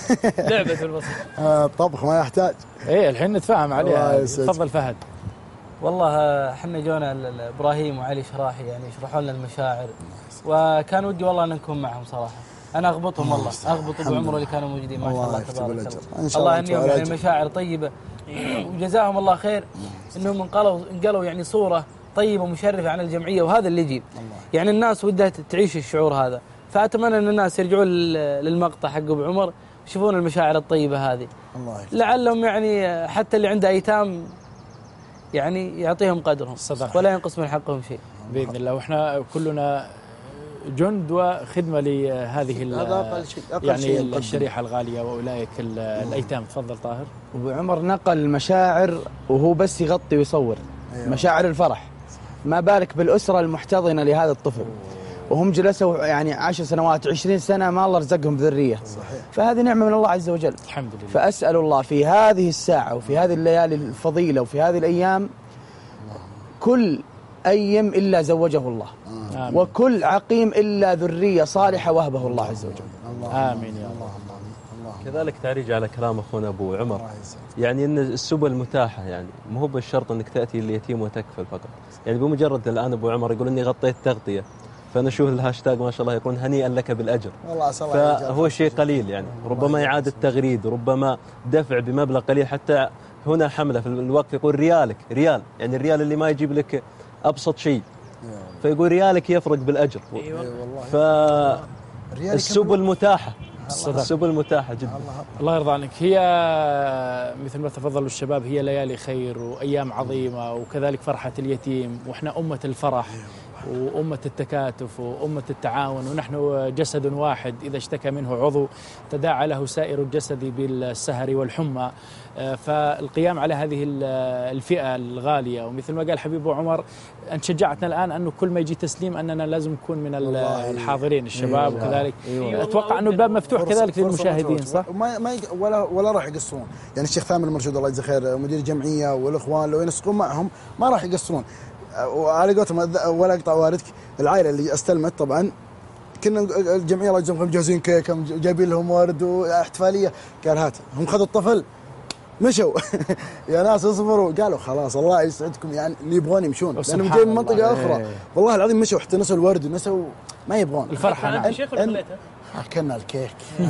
لعبة البصل.
الطبخ ما يحتاج.
ايه الحين نتفاهم عليها. تفضل فهد.
والله احنا جونا ابراهيم وعلي شراحي يعني يشرحوا لنا المشاعر، وكان ودي والله ان نكون معهم صراحه. انا اغبطهم والله، اغبط ابو عمر اللي كانوا موجودين ما شاء الله تبارك الله. الله انهم يعني مشاعر طيبه وجزاهم الله خير انهم انقلوا انقلوا يعني صوره طيبه مشرفه عن الجمعيه، وهذا اللي يجيب. يعني الناس ودها تعيش الشعور هذا، فاتمنى ان الناس يرجعون للمقطع حق ابو عمر يشوفون المشاعر الطيبه هذه. الله لعلهم يعني حتى اللي عنده ايتام يعني يعطيهم قدرهم صدق ولا ينقص من حقهم شيء
باذن الله. واحنا كلنا جند وخدمه لهذه يعني الشريحه الغاليه واولئك الايتام. تفضل طاهر.
ابو عمر نقل مشاعر وهو بس يغطي ويصور. أيوة. مشاعر الفرح، ما بالك بالاسره المحتضنه لهذا الطفل. وهم جلسوا يعني عشر سنوات عشرين سنة ما الله رزقهم ذرية. صحيح. فهذه نعمة من الله عز وجل
الحمد لله.
فأسأل الله في هذه الساعة وفي هذه الليالي الفضيلة وفي هذه الأيام كل أيم إلا زوجه الله. آمين. وكل عقيم إلا ذرية صالحة وهبه الله عز وجل.
الله. آمين يا الله.
كذلك تعريج على كلام أخونا أبو عمر، يعني أن السبل متاحة، يعني مو هو بالشرط أنك تأتي اليتيم وتكفل فقط. يعني بمجرد الآن أبو عمر يقول أني غطيت تغطية، فأنا أشوف الهاشتاج ما شاء الله يقول هنيئا لك بالأجر. فهو شيء قليل، يعني ربما إعادة تغريد، ربما دفع بمبلغ قليل. حتى هنا حملة في الوقف يقول ريالك ريال، يعني الريال اللي ما يجيب لك أبسط شيء، فيقول ريالك يفرق بالأجر. فالسبل متاحة، السبل متاحة جدا.
الله يرضى عنك. هي مثل ما تفضلوا الشباب هي ليالي خير وأيام عظيمة، وكذلك فرحة اليتيم، وإحنا أمة الفرح وأمة التكاتف وأمة التعاون، ونحن جسد واحد إذا اشتكى منه عضو تداعى له سائر الجسد بالسهر والحمى. فالقيام على هذه الفئة الغالية، ومثل ما قال حبيب عمر أنت شجعتنا الآن أنه كل ما يجي تسليم أننا لازم نكون من الحاضرين الشباب. أيوة. وكذلك أيوة. أتوقع أنه الباب مفتوح كذلك للمشاهدين صح؟
ما ما ولا ولا راح يقصرون. يعني الشيخ ثامر المرشود الله يجزاه خير مدير الجمعية والإخوان لو ينسقون معهم ما راح يقصرون. وعلى قولتهم ولا اقطع واردك، العائله اللي استلمت طبعا كنا الجمعيه الله يجزاهم مجهزين كيك جايبين لهم ورد واحتفاليه، قال هات هم خذوا الطفل مشوا يا ناس اصبروا، قالوا خلاص الله يسعدكم يعني اللي يبغون يمشون لانهم جايين من منطقه اخرى. ايه. والله العظيم مشوا حتى نسوا الورد ونسوا ما يبغون
الفرحه.
نعم شيخ ولا
اكلنا الكيك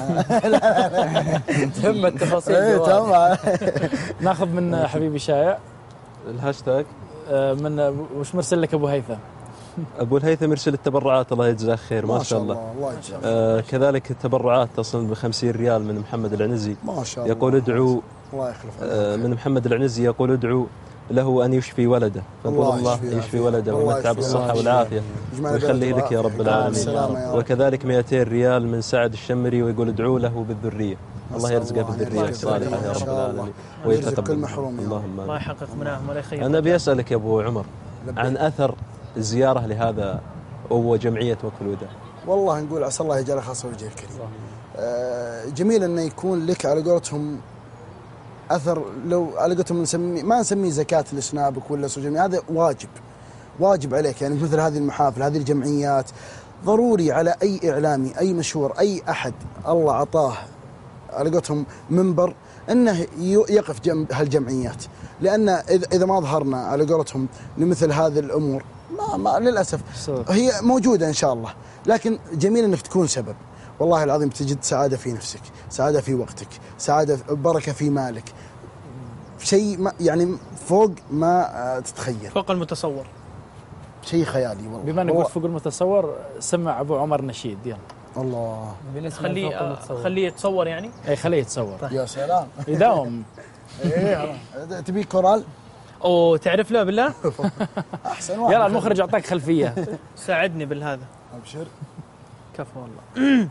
تم التفاصيل.
ايه تمام.
ناخذ من حبيبي شايع
الهاشتاج
من وش مرسل لك ابو هيثم؟
ابو الهيثم يرسل التبرعات الله يجزاه خير ما شاء الله. الله آه كذلك التبرعات تصل ب خمسين ريال من محمد العنزي ما شاء الله. يقول ادعوا الله يخلف آه من محمد العنزي يقول ادعوا له ان يشفي ولده، فنقول الله يشفي ولده ويمتع بالصحه والعافيه ويخليه لك يا رب العالمين. وكذلك مئتين ريال من سعد الشمري ويقول ادعوا له بالذريه، الله يرزقه بالذريه الصالحه يا رب العالمين ويتقبل
اللهم الله يحقق مناهم ولا يخيب.
انا بيسالك يا ابو عمر عن اثر الزياره لهذا هو جمعيه وقف الوداع.
والله نقول عسى الله يجعلها خاصه وجهه الكريم. آه جميل انه يكون لك على قولتهم اثر، لو على قولتهم نسميه ما نسميه زكاه لسنابك ولا سوشيال، هذا واجب واجب عليك. يعني مثل هذه المحافل هذه الجمعيات ضروري على اي اعلامي اي مشهور اي احد الله عطاه على قولتهم منبر انه يقف جنب هالجمعيات، لان اذا ما ظهرنا على قولتهم لمثل هذه الامور ما, ما للاسف هي موجوده ان شاء الله، لكن جميل انك تكون سبب. والله العظيم تجد سعاده في نفسك، سعاده في وقتك، سعاده بركه في مالك، شيء ما يعني فوق ما تتخيل،
فوق المتصور،
شيء خيالي والله.
بما انك قلت فوق المتصور سمع ابو عمر نشيد يلا.
الله
خليه خليه يتصور يعني.
اي خليه يتصور.
طيب. يا سلام
يداوم.
ايه تبي كورال؟
او تعرف له بالله؟
احسن واحد.
يلا المخرج اعطاك خلفيه.
ساعدني بالهذا.
ابشر.
كفو والله.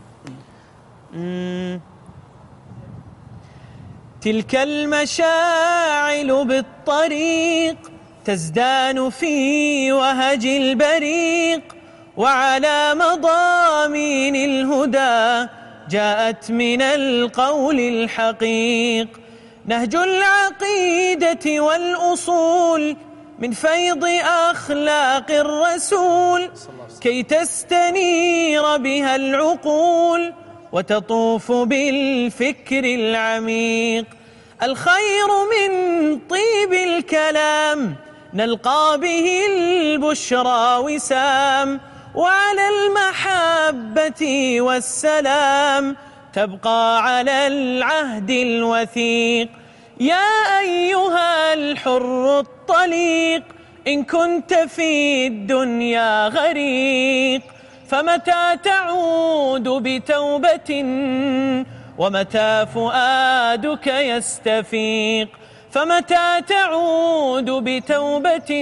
تلك المشاعل بالطريق تزدان في وهج البريق، وعلى مضامين الهدى جاءت من القول الحقيق. نهج العقيدة والأصول من فيض أخلاق الرسول، كي تستنير بها العقول وتطوف بالفكر العميق. الخير من طيب الكلام نلقى به البشرى وسام، وعلى المحبة والسلام تبقى على العهد الوثيق. يا أيها الحر الطليق إن كنت في الدنيا غريق، فمتى تعود بتوبة ومتى فؤادك يستفيق، فمتى تعود بتوبة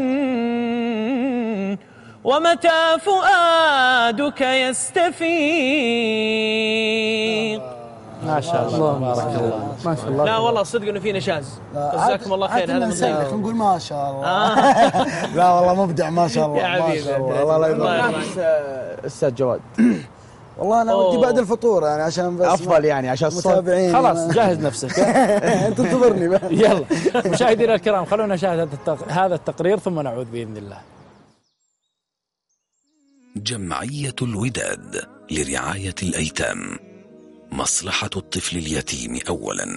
ومتى فؤادك يستفيق.
ما شاء الله بارك الله
ما شاء الله.
لا والله صدق انه في نشاز. جزاكم الله خير.
هذا نسلك نقول ما شاء الله. لا والله مبدع ما شاء الله. ما شاء الله الله لا يبارك.
استاذ جواد
والله انا ودي بعد الفطور يعني عشان بس
افضل يعني عشان
متابعين.
خلاص جهز نفسك.
انت انتظرني.
يلا مشاهدينا الكرام خلونا نشاهد هذا التقرير ثم نعود باذن الله.
جمعية الوداد لرعاية الأيتام، مصلحة الطفل اليتيم أولا.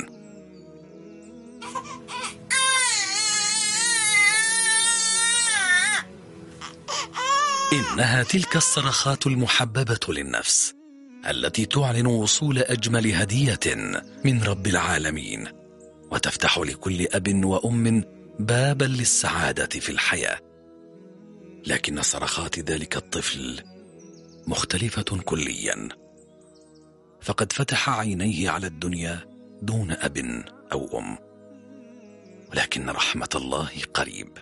إنها تلك الصرخات المحببة للنفس التي تعلن وصول أجمل هدية من رب العالمين، وتفتح لكل أب وأم بابا للسعادة في الحياة. لكن صرخات ذلك الطفل مختلفة كليا، فقد فتح عينيه على الدنيا دون أب أو أم، ولكن رحمة الله قريب.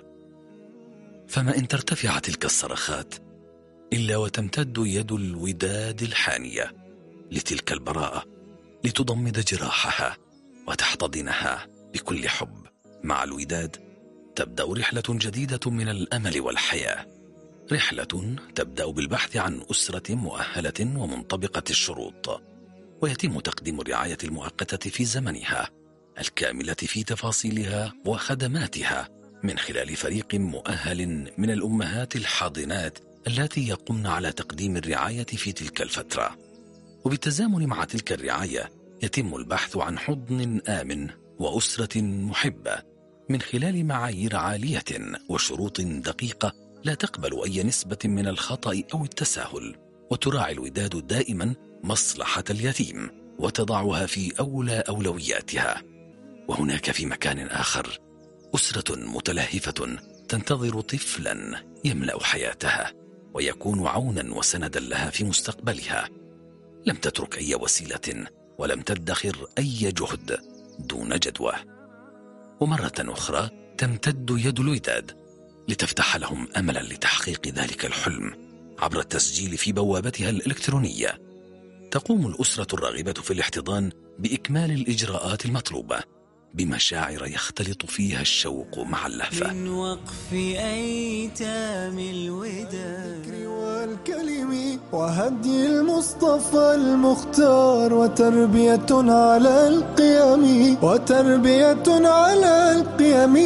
فما إن ترتفع تلك الصرخات إلا وتمتد يد الوداد الحانية لتلك البراءة لتضمد جراحها وتحتضنها بكل حب. مع الوداد تبدأ رحلة جديدة من الأمل والحياة، رحلة تبدأ بالبحث عن أسرة مؤهلة ومنطبقة الشروط، ويتم تقديم الرعاية المؤقتة في زمنها الكاملة في تفاصيلها وخدماتها من خلال فريق مؤهل من الأمهات الحاضنات التي يقمن على تقديم الرعاية في تلك الفترة. وبالتزامن مع تلك الرعاية يتم البحث عن حضن آمن وأسرة محبة من خلال معايير عالية وشروط دقيقة لا تقبل أي نسبة من الخطأ أو التساهل. وتراعي الوداد دائما مصلحة اليتيم وتضعها في أولى أولوياتها. وهناك في مكان آخر أسرة متلهفة تنتظر طفلا يملأ حياتها ويكون عونا وسندا لها في مستقبلها. لم تترك أي وسيلة ولم تدخر أي جهد دون جدوى. ومرة أخرى تمتد يد الوداد لتفتح لهم أملا لتحقيق ذلك الحلم عبر التسجيل في بوابتها الإلكترونية. تقوم الأسرة الراغبة في الاحتضان بإكمال الإجراءات المطلوبة بمشاعر يختلط فيها الشوق مع اللهفة.
من وقف أيتام الوداد
والكلم وهدي المصطفى المختار، وتربية على القيم وتربية على القيم.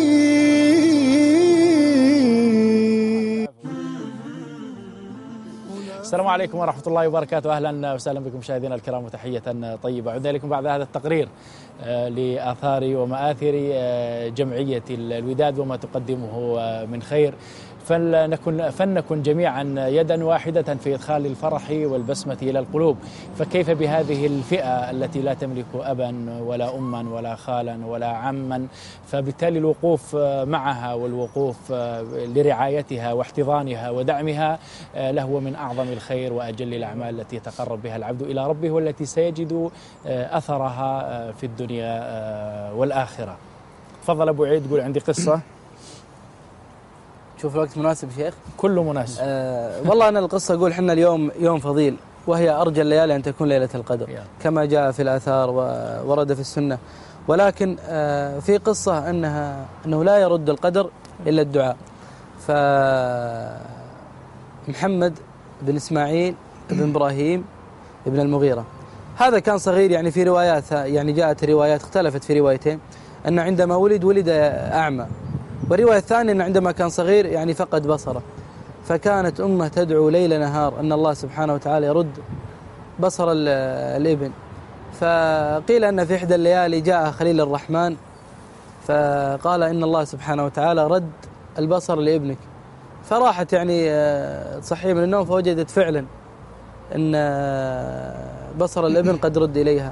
السلام عليكم ورحمة الله وبركاته. أهلا وسهلا بكم مشاهدينا الكرام وتحية طيبة. عدنا لكم بعد هذا التقرير لآثار ومآثر جمعية الوداد وما تقدمه من خير. فلنكن, فلنكن جميعا يدا واحدة في إدخال الفرح والبسمة إلى القلوب. فكيف بهذه الفئة التي لا تملك أبا ولا أما ولا خالا ولا عما؟ فبالتالي الوقوف معها والوقوف لرعايتها واحتضانها ودعمها لهو من أعظم الخير وأجل الأعمال التي يتقرب بها العبد إلى ربه، والتي سيجد أثرها في الدنيا والآخرة. تفضل أبو عيد، قول عندي قصة.
شوف الوقت مناسب شيخ؟
كله مناسب.
آه والله أنا القصة أقول حنا اليوم يوم فضيل، وهي أرجى الليالي أن تكون ليلة القدر يعني. كما جاء في الآثار وورد في السنة. ولكن آه في قصة أنها أنه لا يرد القدر إلا الدعاء. فمحمد بن إسماعيل بن إبراهيم بن المغيرة هذا كان صغير، يعني في روايات يعني جاءت روايات اختلفت في روايتين أنه عندما ولد ولد أعمى، والرواية الثانية أنه عندما كان صغير يعني فقد بصره. فكانت أمه تدعو ليل نهار أن الله سبحانه وتعالى يرد بصر الابن. فقيل أن في إحدى الليالي جاء خليل الرحمن فقال إن الله سبحانه وتعالى رد البصر لابنك. فراحت يعني تصحيه من النوم فوجدت فعلا أن بصر الابن قد رد إليها.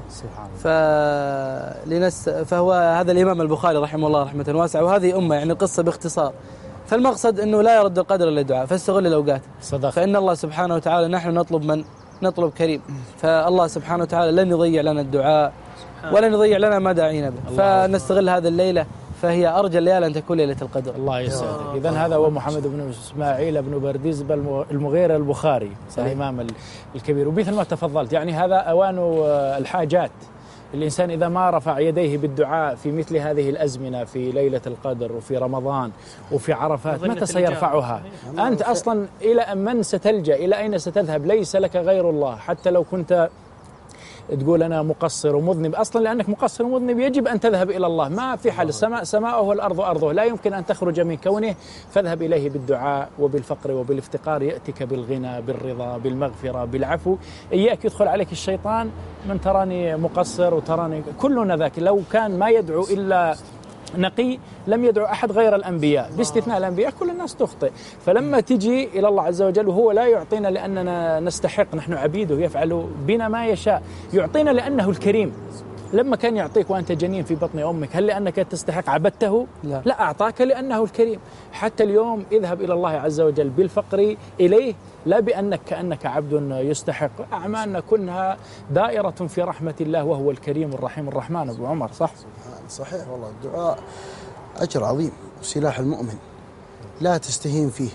فلنس فهو هذا الإمام البخاري رحمه الله رحمة واسعة، وهذه أمة يعني القصة باختصار. فالمقصد أنه لا يرد القدر إلا الدعاء، فاستغل الأوقات. صدق. فإن الله سبحانه وتعالى نحن نطلب من نطلب كريم، فالله سبحانه وتعالى لن يضيع لنا الدعاء ولن يضيع لنا ما دعينا به، فنستغل هذه الليلة فهي أرجى الليالي أن تكون ليلة القدر.
الله يسعدك. إذن هذا هو محمد بن إسماعيل بن برديز المغيرة البخاري الإمام الكبير. ومثل ما تفضلت يعني هذا أوان الحاجات. الإنسان إذا ما رفع يديه بالدعاء في مثل هذه الأزمنة، في ليلة القدر وفي رمضان وفي عرفات، متى سيرفعها؟ أنت أصلا إلى من ستلجأ؟ إلى أين ستذهب؟ ليس لك غير الله. حتى لو كنت تقول أنا مقصر ومذنب، أصلا لأنك مقصر ومذنب يجب أن تذهب إلى الله. ما في حل، السماء سماءه والأرض أرضه، لا يمكن أن تخرج من كونه. فاذهب إليه بالدعاء وبالفقر وبالافتقار، يأتيك بالغنى بالرضا بالمغفرة بالعفو. إياك يدخل عليك الشيطان من تراني مقصر وتراني، كلنا ذاك. لو كان ما يدعو إلا نقي لم يدعو أحد غير الأنبياء، باستثناء الأنبياء كل الناس تخطئ. فلما تجي إلى الله عز وجل وهو لا يعطينا لأننا نستحق، نحن عبيده يفعل بنا ما يشاء، يعطينا لأنه الكريم. لما كان يعطيك وأنت جنين في بطن أمك، هل لأنك تستحق عبدته؟ لا, لا أعطاك لأنه الكريم. حتى اليوم اذهب إلى الله عز وجل بالفقر إليه، لا بأنك كأنك عبد يستحق. أعمالنا كلها دائرة في رحمة الله وهو الكريم الرحيم الرحمن. أبو عمر صح؟
صحيح والله. الدعاء أجر عظيم وسلاح المؤمن لا تستهين فيه.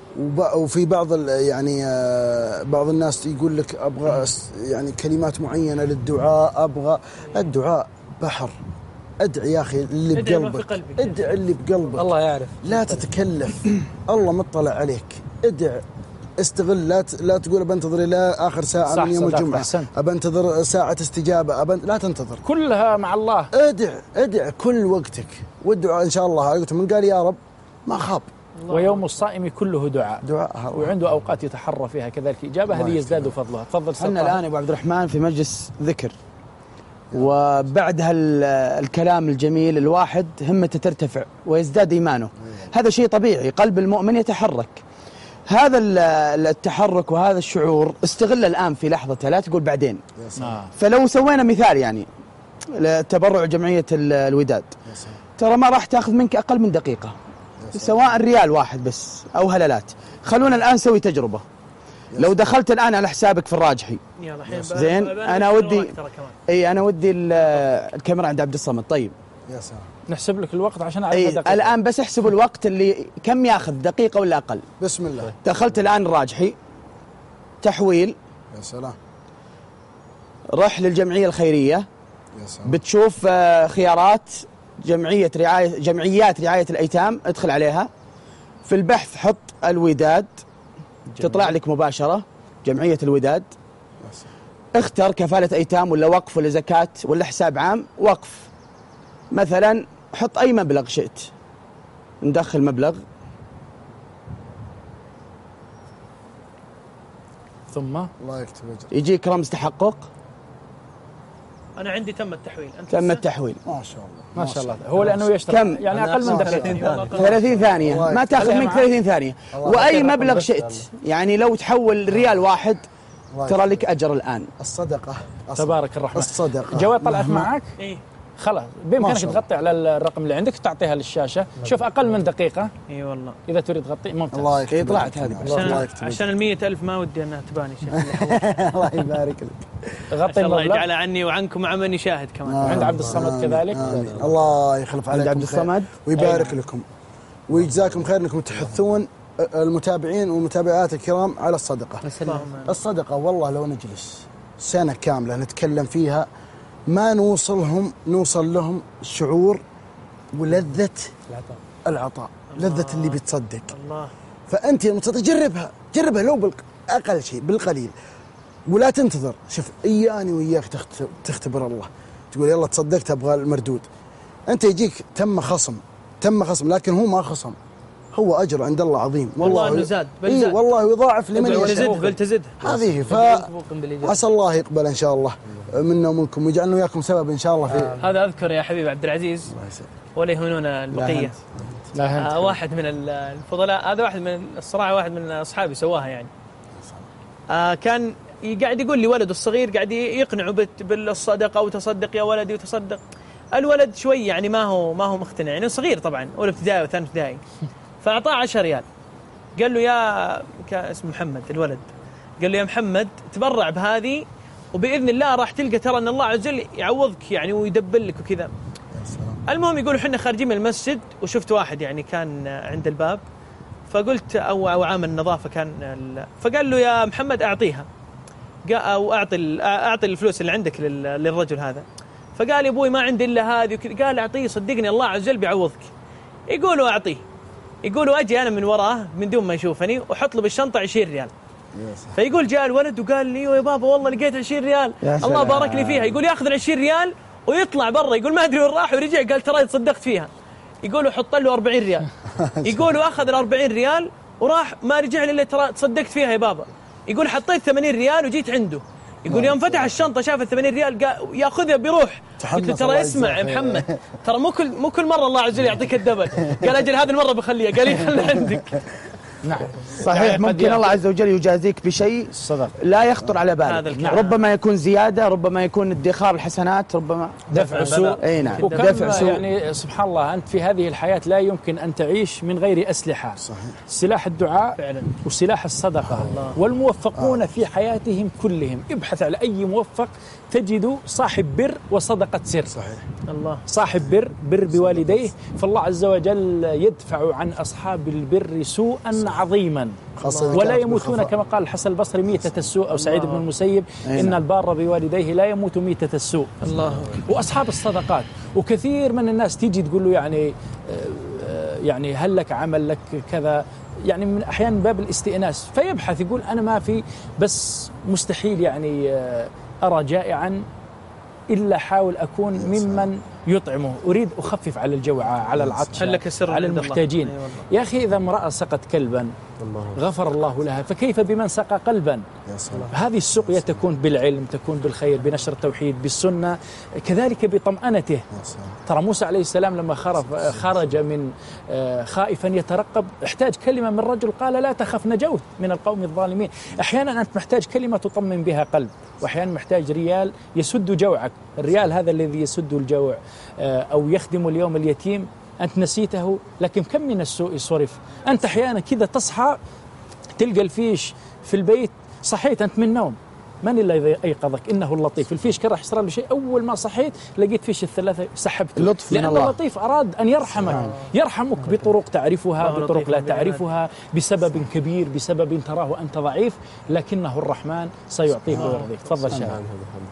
وفي بعض يعني بعض الناس يقول لك أبغى يعني كلمات معينة للدعاء، أبغى الدعاء بحر. ادعي يا أخي اللي بقلبك، ادعي اللي بقلبك،
الله يعرف.
لا تتكلف، الله مطلع عليك. ادعي، استغل، لا لا تقول بنتظر الى اخر ساعه من يوم الجمعه، ابنتظر ساعه استجابه، أبن... لا تنتظر،
كلها مع الله.
ادع ادع كل وقتك، والدعاء ان شاء الله. قلت من قال يا رب ما خاب.
ويوم الصائم كله دعاء،
دعاء
وعنده اوقات يتحرى فيها كذلك اجابه، هذه يزداد فضلها. تفضل.
احنا الان ابو عبد الرحمن في مجلس ذكر، وبعد هالكلام الجميل الواحد همته ترتفع ويزداد ايمانه. هذا شيء طبيعي، قلب المؤمن يتحرك. هذا التحرك وهذا الشعور استغل الآن في لحظته، لا تقول بعدين. فلو سوينا مثال يعني تبرع جمعية الوداد، ترى ما راح تأخذ منك أقل من دقيقة، سواء ريال واحد بس أو هلالات. خلونا الآن نسوي تجربة. لو دخلت الآن على حسابك في الراجحي زين، أنا ودي أي أنا ودي الكاميرا عند عبد الصمد. طيب
يا سلام،
نحسب لك الوقت عشان أعرف
أي دقيقة. الآن بس احسبوا الوقت اللي كم ياخذ، دقيقة ولا أقل.
بسم الله.
دخلت الآن الراجحي، تحويل،
يا سلام،
رح للجمعية الخيرية،
يا سلام،
بتشوف خيارات جمعية رعاية جمعيات رعاية الأيتام، ادخل عليها في البحث حط الوداد، تطلع لك مباشرة جمعية الوداد. اختر كفالة أيتام ولا وقف ولا زكاة ولا حساب عام. وقف مثلا، حط أي مبلغ شئت، ندخل مبلغ،
ثم
الله يكتب أجر،
يجيك رمز تحقق.
أنا عندي تم التحويل. أنت
تم التحويل.
ما شاء الله
ما شاء الله. هو لأنه يشتغل
كم
يعني أقل من دقيقة،
ثلاثين ثانية، ما تأخذ منك ثلاثين ثانية. وأي مبلغ شئت، يعني لو تحول ريال واحد ترى لك أجر الآن.
الصدقة
تبارك الرحمن.
الصدقة.
جواد طلعت معك؟
إيه
خلاص بإمكانك تغطي على الرقم اللي عندك، تعطيها للشاشة. شوف أقل من دقيقة.
اي والله
إذا تريد تغطي ممتاز.
الله يكتب.
طلعت هذه
عشان, عشان المية ألف ما ودي أنها تباني شيء.
الله يبارك لك.
غطي
الله يجعل عني وعنكم وعن من يشاهد كمان.
آه. عند عبد الصمد كذلك.
آمين. الله يخلف عليكم
عبد الصمد
ويبارك لكم ويجزاكم خير انكم تحثون المتابعين والمتابعات الكرام على الصدقة. الصدقة والله لو نجلس سنة كاملة نتكلم فيها ما نوصلهم نوصل لهم شعور ولذة العطاء, العطاء. لذة اللي بتصدق.
الله.
فأنت المتصدق جربها جربها لو بالأقل شيء بالقليل، ولا تنتظر. شوف إياني وإياك تختبر الله، تقول يلا تصدقت أبغى المردود. أنت يجيك تم خصم تم خصم لكن هو ما خصم، هو أجر عند الله عظيم
والله. انه زاد
إيه والله يضاعف لمن
يشاء. بل تزد
هذه. فعسى الله يقبل إن شاء الله منا ومنكم ويجعلنا وياكم سبب إن شاء الله في
آه. هذا أذكر يا حبيبي عبد العزيز ولا يهونون البقية. آه واحد من الفضلاء، هذا واحد من الصراحة واحد من أصحابي سواها يعني. آه كان قاعد يقول لي ولده الصغير قاعد يقنعه بالصدقة وتصدق يا ولدي وتصدق. الولد شوي يعني ما هو ما هو مقتنع، يعني صغير طبعا أولى ابتدائي وثاني ابتدائي. فأعطاه عشرة ريال، قال له يا اسمه محمد الولد، قال له يا محمد تبرع بهذه وبإذن الله راح تلقى ترى أن الله عز وجل يعوضك يعني ويدبر لك وكذا. المهم يقولوا حنا خارجين من المسجد وشفت واحد يعني كان عند الباب، فقلت أو أو عامل النظافة كان، فقال له يا محمد أعطيها أو أعطي أعطي الفلوس اللي عندك للرجل هذا. فقال يا أبوي ما عندي إلا هذه وكذا. قال أعطيه صدقني الله عز وجل بيعوضك. يقولوا أعطيه، يقولوا أجي أنا من وراه من دون ما يشوفني وحط له بالشنطة عشرين ريال. فيقول جاء الولد وقال لي يا بابا والله لقيت عشرين ريال الله بارك لي فيها. يقول ياخذ عشرين ريال ويطلع برا، يقول ما أدري وين راح، ورجع قال ترى تصدقت فيها. يقولوا حط له أربعين ريال. يقولوا أخذ الأربعين ريال وراح ما رجع لي إلا ترى تصدقت فيها يا بابا. يقول حطيت ثمانين ريال وجيت عنده، يقول يوم فتح الشنطة شاف الثمانين ريال قال ياخذها بيروح. قلت له ترى اسمع يا محمد ترى مو كل مو كل مرة الله عز وجل يعطيك الدبل. قال أجل هذه المرة بخليها، قال لي خلي عندك.
نعم صحيح، ممكن الله عز وجل يجازيك بشيء لا يخطر على بالك، ربما يكون زيادة، ربما يكون ادخار الحسنات، ربما
دفع سوء.
اي نعم
دفع سوء. يعني سبحان الله أنت في هذه الحياة لا يمكن أن تعيش من غير أسلحة. صحيح. سلاح الدعاء فعلا. وسلاح الصدقة. الله. والموفقون آه. في حياتهم كلهم ابحث على أي موفق تجد صاحب بر وصدقة سر. صحيح. الله صاحب بر بر بوالديه، فالله عز وجل يدفع عن أصحاب البر سوءا عظيما ولا يموتون كما قال الحسن البصري ميتة السوء أو سعيد بن المسيب إن البار بوالديه لا يموت ميتة السوء. الله. وأصحاب الصدقات، وكثير من الناس تيجي تقول له يعني يعني هل لك عمل لك كذا، يعني من أحيانا باب الاستئناس، فيبحث يقول أنا ما في بس مستحيل يعني أرى جائعا إلا حاول أكون ممن يطعمه، أريد أخفف على الجوع على العطش على المحتاجين. أيوة يا أخي إذا امرأة سقت كلبا غفر الله لها، فكيف بمن سقى قلبا؟ هذه السقيا تكون بالعلم، تكون بالخير، بنشر التوحيد، بالسنة، كذلك بطمأنته. ترى موسى عليه السلام لما خرج من خائفا يترقب احتاج كلمة من رجل قال لا تخف نجوت من القوم الظالمين. أحيانا أنت محتاج كلمة تطمن بها قلب، وأحيانا محتاج ريال يسد جوعك. الريال هذا الذي يسد الجوع أو يخدم اليوم اليتيم أنت نسيته، لكن كم من السوء صرف. أنت أحيانا كذا تصحى تلقى الفيش في البيت، صحيت أنت من نوم من اللي أيقظك؟ إنه اللطيف. الفيش كان راح يصير له شيء، أول ما صحيت لقيت فيش الثلاثة سحبته،
لطف
لأن الله. اللطيف أراد أن يرحمك، يرحمك بطرق تعرفها بطرق لا تعرفها، بسبب كبير، بسبب تراه أنت ضعيف، لكنه الرحمن سيعطيك ويرضيك. تفضل شاهد.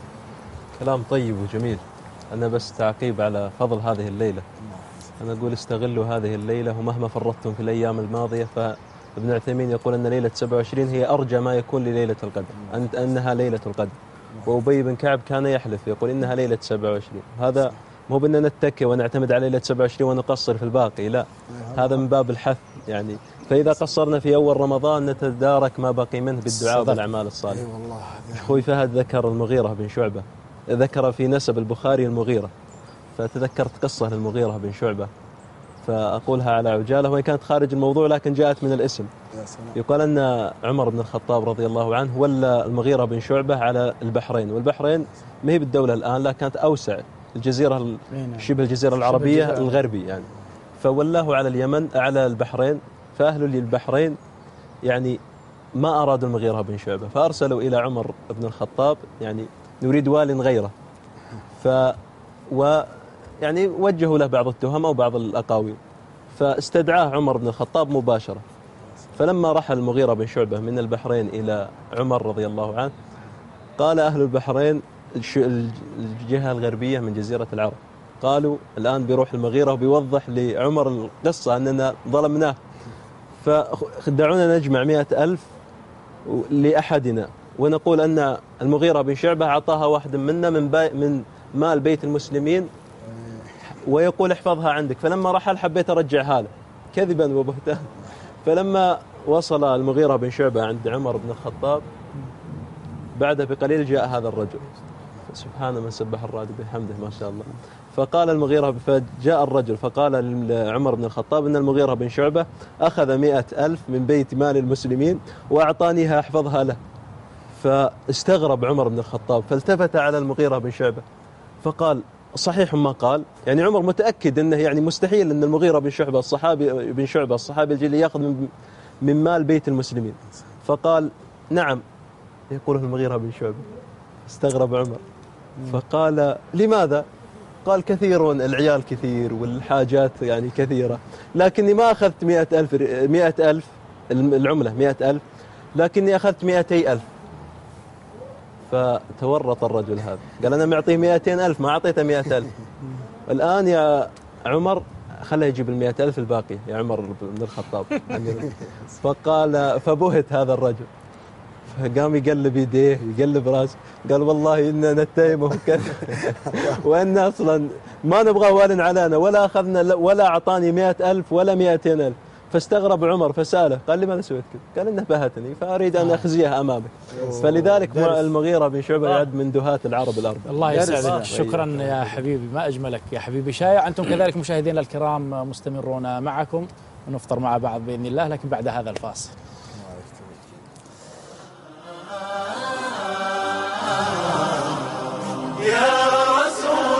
كلام طيب وجميل. أنا بس تعقيب على فضل هذه الليلة، أنا أقول استغلوا هذه الليلة، ومهما فرطتم في الأيام الماضية فابن عثيمين يقول أن ليلة سبعة وعشرين هي أرجى ما يكون لليلة القدر، أن أنها ليلة القدر. وأبي بن كعب كان يحلف يقول إنها ليلة سبعة وعشرين. هذا مو بأننا نتكي ونعتمد على ليلة سبعة وعشرين ونقصر في الباقي، لا، هذا من باب الحث يعني. فإذا قصرنا في أول رمضان نتدارك ما بقي منه بالدعاء والأعمال الصالحة. أخوي فهد ذكر المغيرة بن شعبة، ذكر في نسب البخاري المغيرة، فتذكرت قصة للمغيرة بن شعبة فأقولها على عجالة، وهي كانت خارج الموضوع لكن جاءت من الاسم. يقال أن عمر بن الخطاب رضي الله عنه ولى المغيرة بن شعبة على البحرين، والبحرين ما هي بالدولة الآن لا، كانت أوسع، الجزيرة شبه الجزيرة العربية الغربي يعني، فولاه على اليمن على البحرين. فأهل البحرين يعني ما أرادوا المغيرة بن شعبة، فأرسلوا إلى عمر بن الخطاب يعني نريد وال غيره، ف و يعني وجهوا له بعض التهم أو بعض الأقاويل، فاستدعاه عمر بن الخطاب مباشرة. فلما رحل المغيرة بن شعبة من البحرين إلى عمر رضي الله عنه قال أهل البحرين الجهة الغربية من جزيرة العرب قالوا الآن بيروح المغيرة وبيوضح لعمر القصة أننا ظلمناه، فدعونا نجمع مئة ألف لأحدنا ونقول أن المغيرة بن شعبة أعطاها واحد منا من, من مال بيت المسلمين ويقول احفظها عندك. فلما رحل حبيت أرجعها له كذبا وبهتان. فلما وصل المغيرة بن شعبة عند عمر بن الخطاب بعد بقليل جاء هذا الرجل، سبحان من سبح الرعد بحمده ما شاء الله. فقال المغيرة، فجاء الرجل فقال لعمر بن الخطاب إن المغيرة بن شعبة أخذ مئة ألف من بيت مال المسلمين وأعطانيها أحفظها له. فاستغرب عمر بن الخطاب فالتفت على المغيرة بن شعبة فقال صحيح ما قال؟ يعني عمر متأكد أنه يعني مستحيل أن المغيرة بن شعبة الصحابي بن شعبة الصحابي الجليل يأخذ من, من مال بيت المسلمين. فقال نعم يقوله المغيرة بن شعبة. استغرب عمر فقال لماذا؟ قال كثير، العيال كثير والحاجات يعني كثيرة، لكني ما أخذت مئة ألف مئة ألف العملة مئة ألف، لكني أخذت مئتي ألف. فتورط الرجل هذا قال أنا معطيه مئتين ألف ما أعطيته مئة ألف. الآن يا عمر خله يجيب المئة ألف الباقي يا عمر بن الخطاب. فقال فبهت هذا الرجل فقام يقلب يديه يقلب راسه قال والله إننا نتهمه وكذا وأن أصلا ما نبغى وال علينا ولا أخذنا ولا أعطاني مئة ألف ولا مئتين ألف. فاستغرب عمر فسأله قال لماذا سويت كذا؟ قال إنه بهتني فأريد أن أخزيه أمامك. فلذلك المغيرة بن شعبة يعد من دهاة العرب الأربعة.
الله يسعدك، شكرا يا حبيبي، ما أجملك يا حبيبي شايع. أنتم كذلك مشاهدينا الكرام مستمرون معكم ونفطر مع بعض بإذن الله، لكن بعد هذا الفاصل.
يا رسول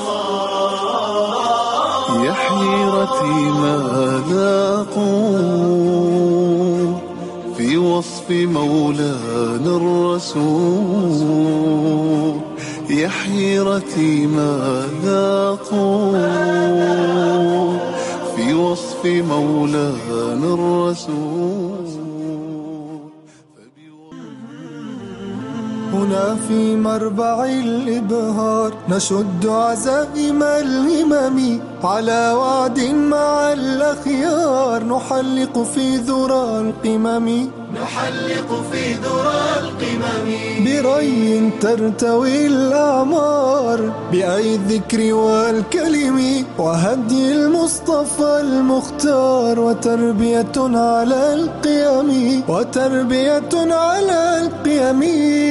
الله يا حيرتي ماذا أقول في وصف مولانا الرسول، يا حيرتي ماذا أقول في وصف مولانا الرسول. هنا في مربع الإبهار نشد عزائم الهمم على وعد مع الأخيار نحلق في ذرى القمم نحلق في ذرى القمم بري ترتوي الأعمار بأي الذكر والكلم وهدي المصطفى المختار وتربية على القيم وتربية على القيم.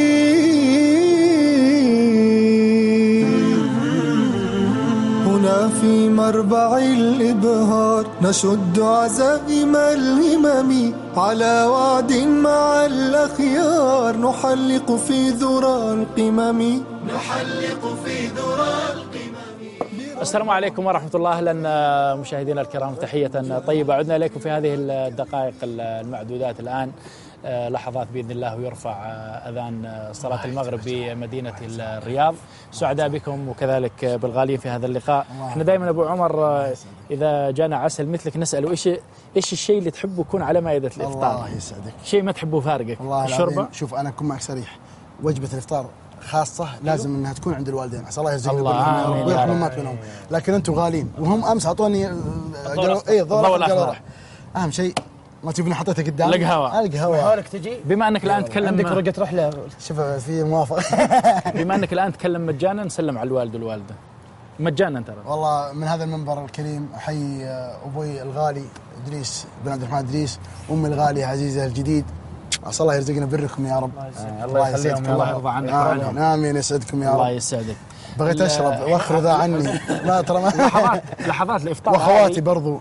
هنا في مربع الإبهار نشد عزائم الهمم على وعد مع الأخيار نحلق في ذرى القمم نحلق في ذرى القمم.
السلام عليكم ورحمة الله. أهلا مشاهدينا الكرام، تحية طيبة. عدنا إليكم في هذه الدقائق المعدودات الآن لحظات بإذن الله ويرفع أذان صلاة المغرب بمدينة الرياض. سعداء بكم وكذلك بالغالين في هذا اللقاء. احنا دائما أبو عمر إذا جانا عسل مثلك نسأله إيش إيش الشيء اللي تحبه يكون على مائدة الإفطار؟
الله يسعدك.
شيء ما تحبه فارقك؟ الشوربة؟
شوف أنا أكون معك صريح، وجبة الإفطار خاصة لازم انها تكون عند الوالدين، عسى الله يرزقنا
الله
ويرحم ما بينهم، لكن انتم غالين وهم امس اعطوني اي الضوء الاخضر. اهم شيء ما تبني حطيتها قدام
القهوة
القهوة
حالك تجي.
بما انك الان تتكلم
عندك رقة رحلة،
شوف في موافقة.
بما انك الان تتكلم مجانا نسلم على الوالد والوالدة مجانا ترى.
والله من هذا المنبر الكريم احيي ابوي الغالي ادريس بن عبد الرحمن ادريس، امي الغالية عزيزة الجديد، عسى الله يرزقنا بركم يا رب.
الله يسعدكم، الله يرضى عنك وعنهم.
امين يسعدكم يا رب.
الله يسعدك.
بغيت اشرب واخر ذا عني لا ترى ما
لحظات لحظات الافطار.
واخواتي برضو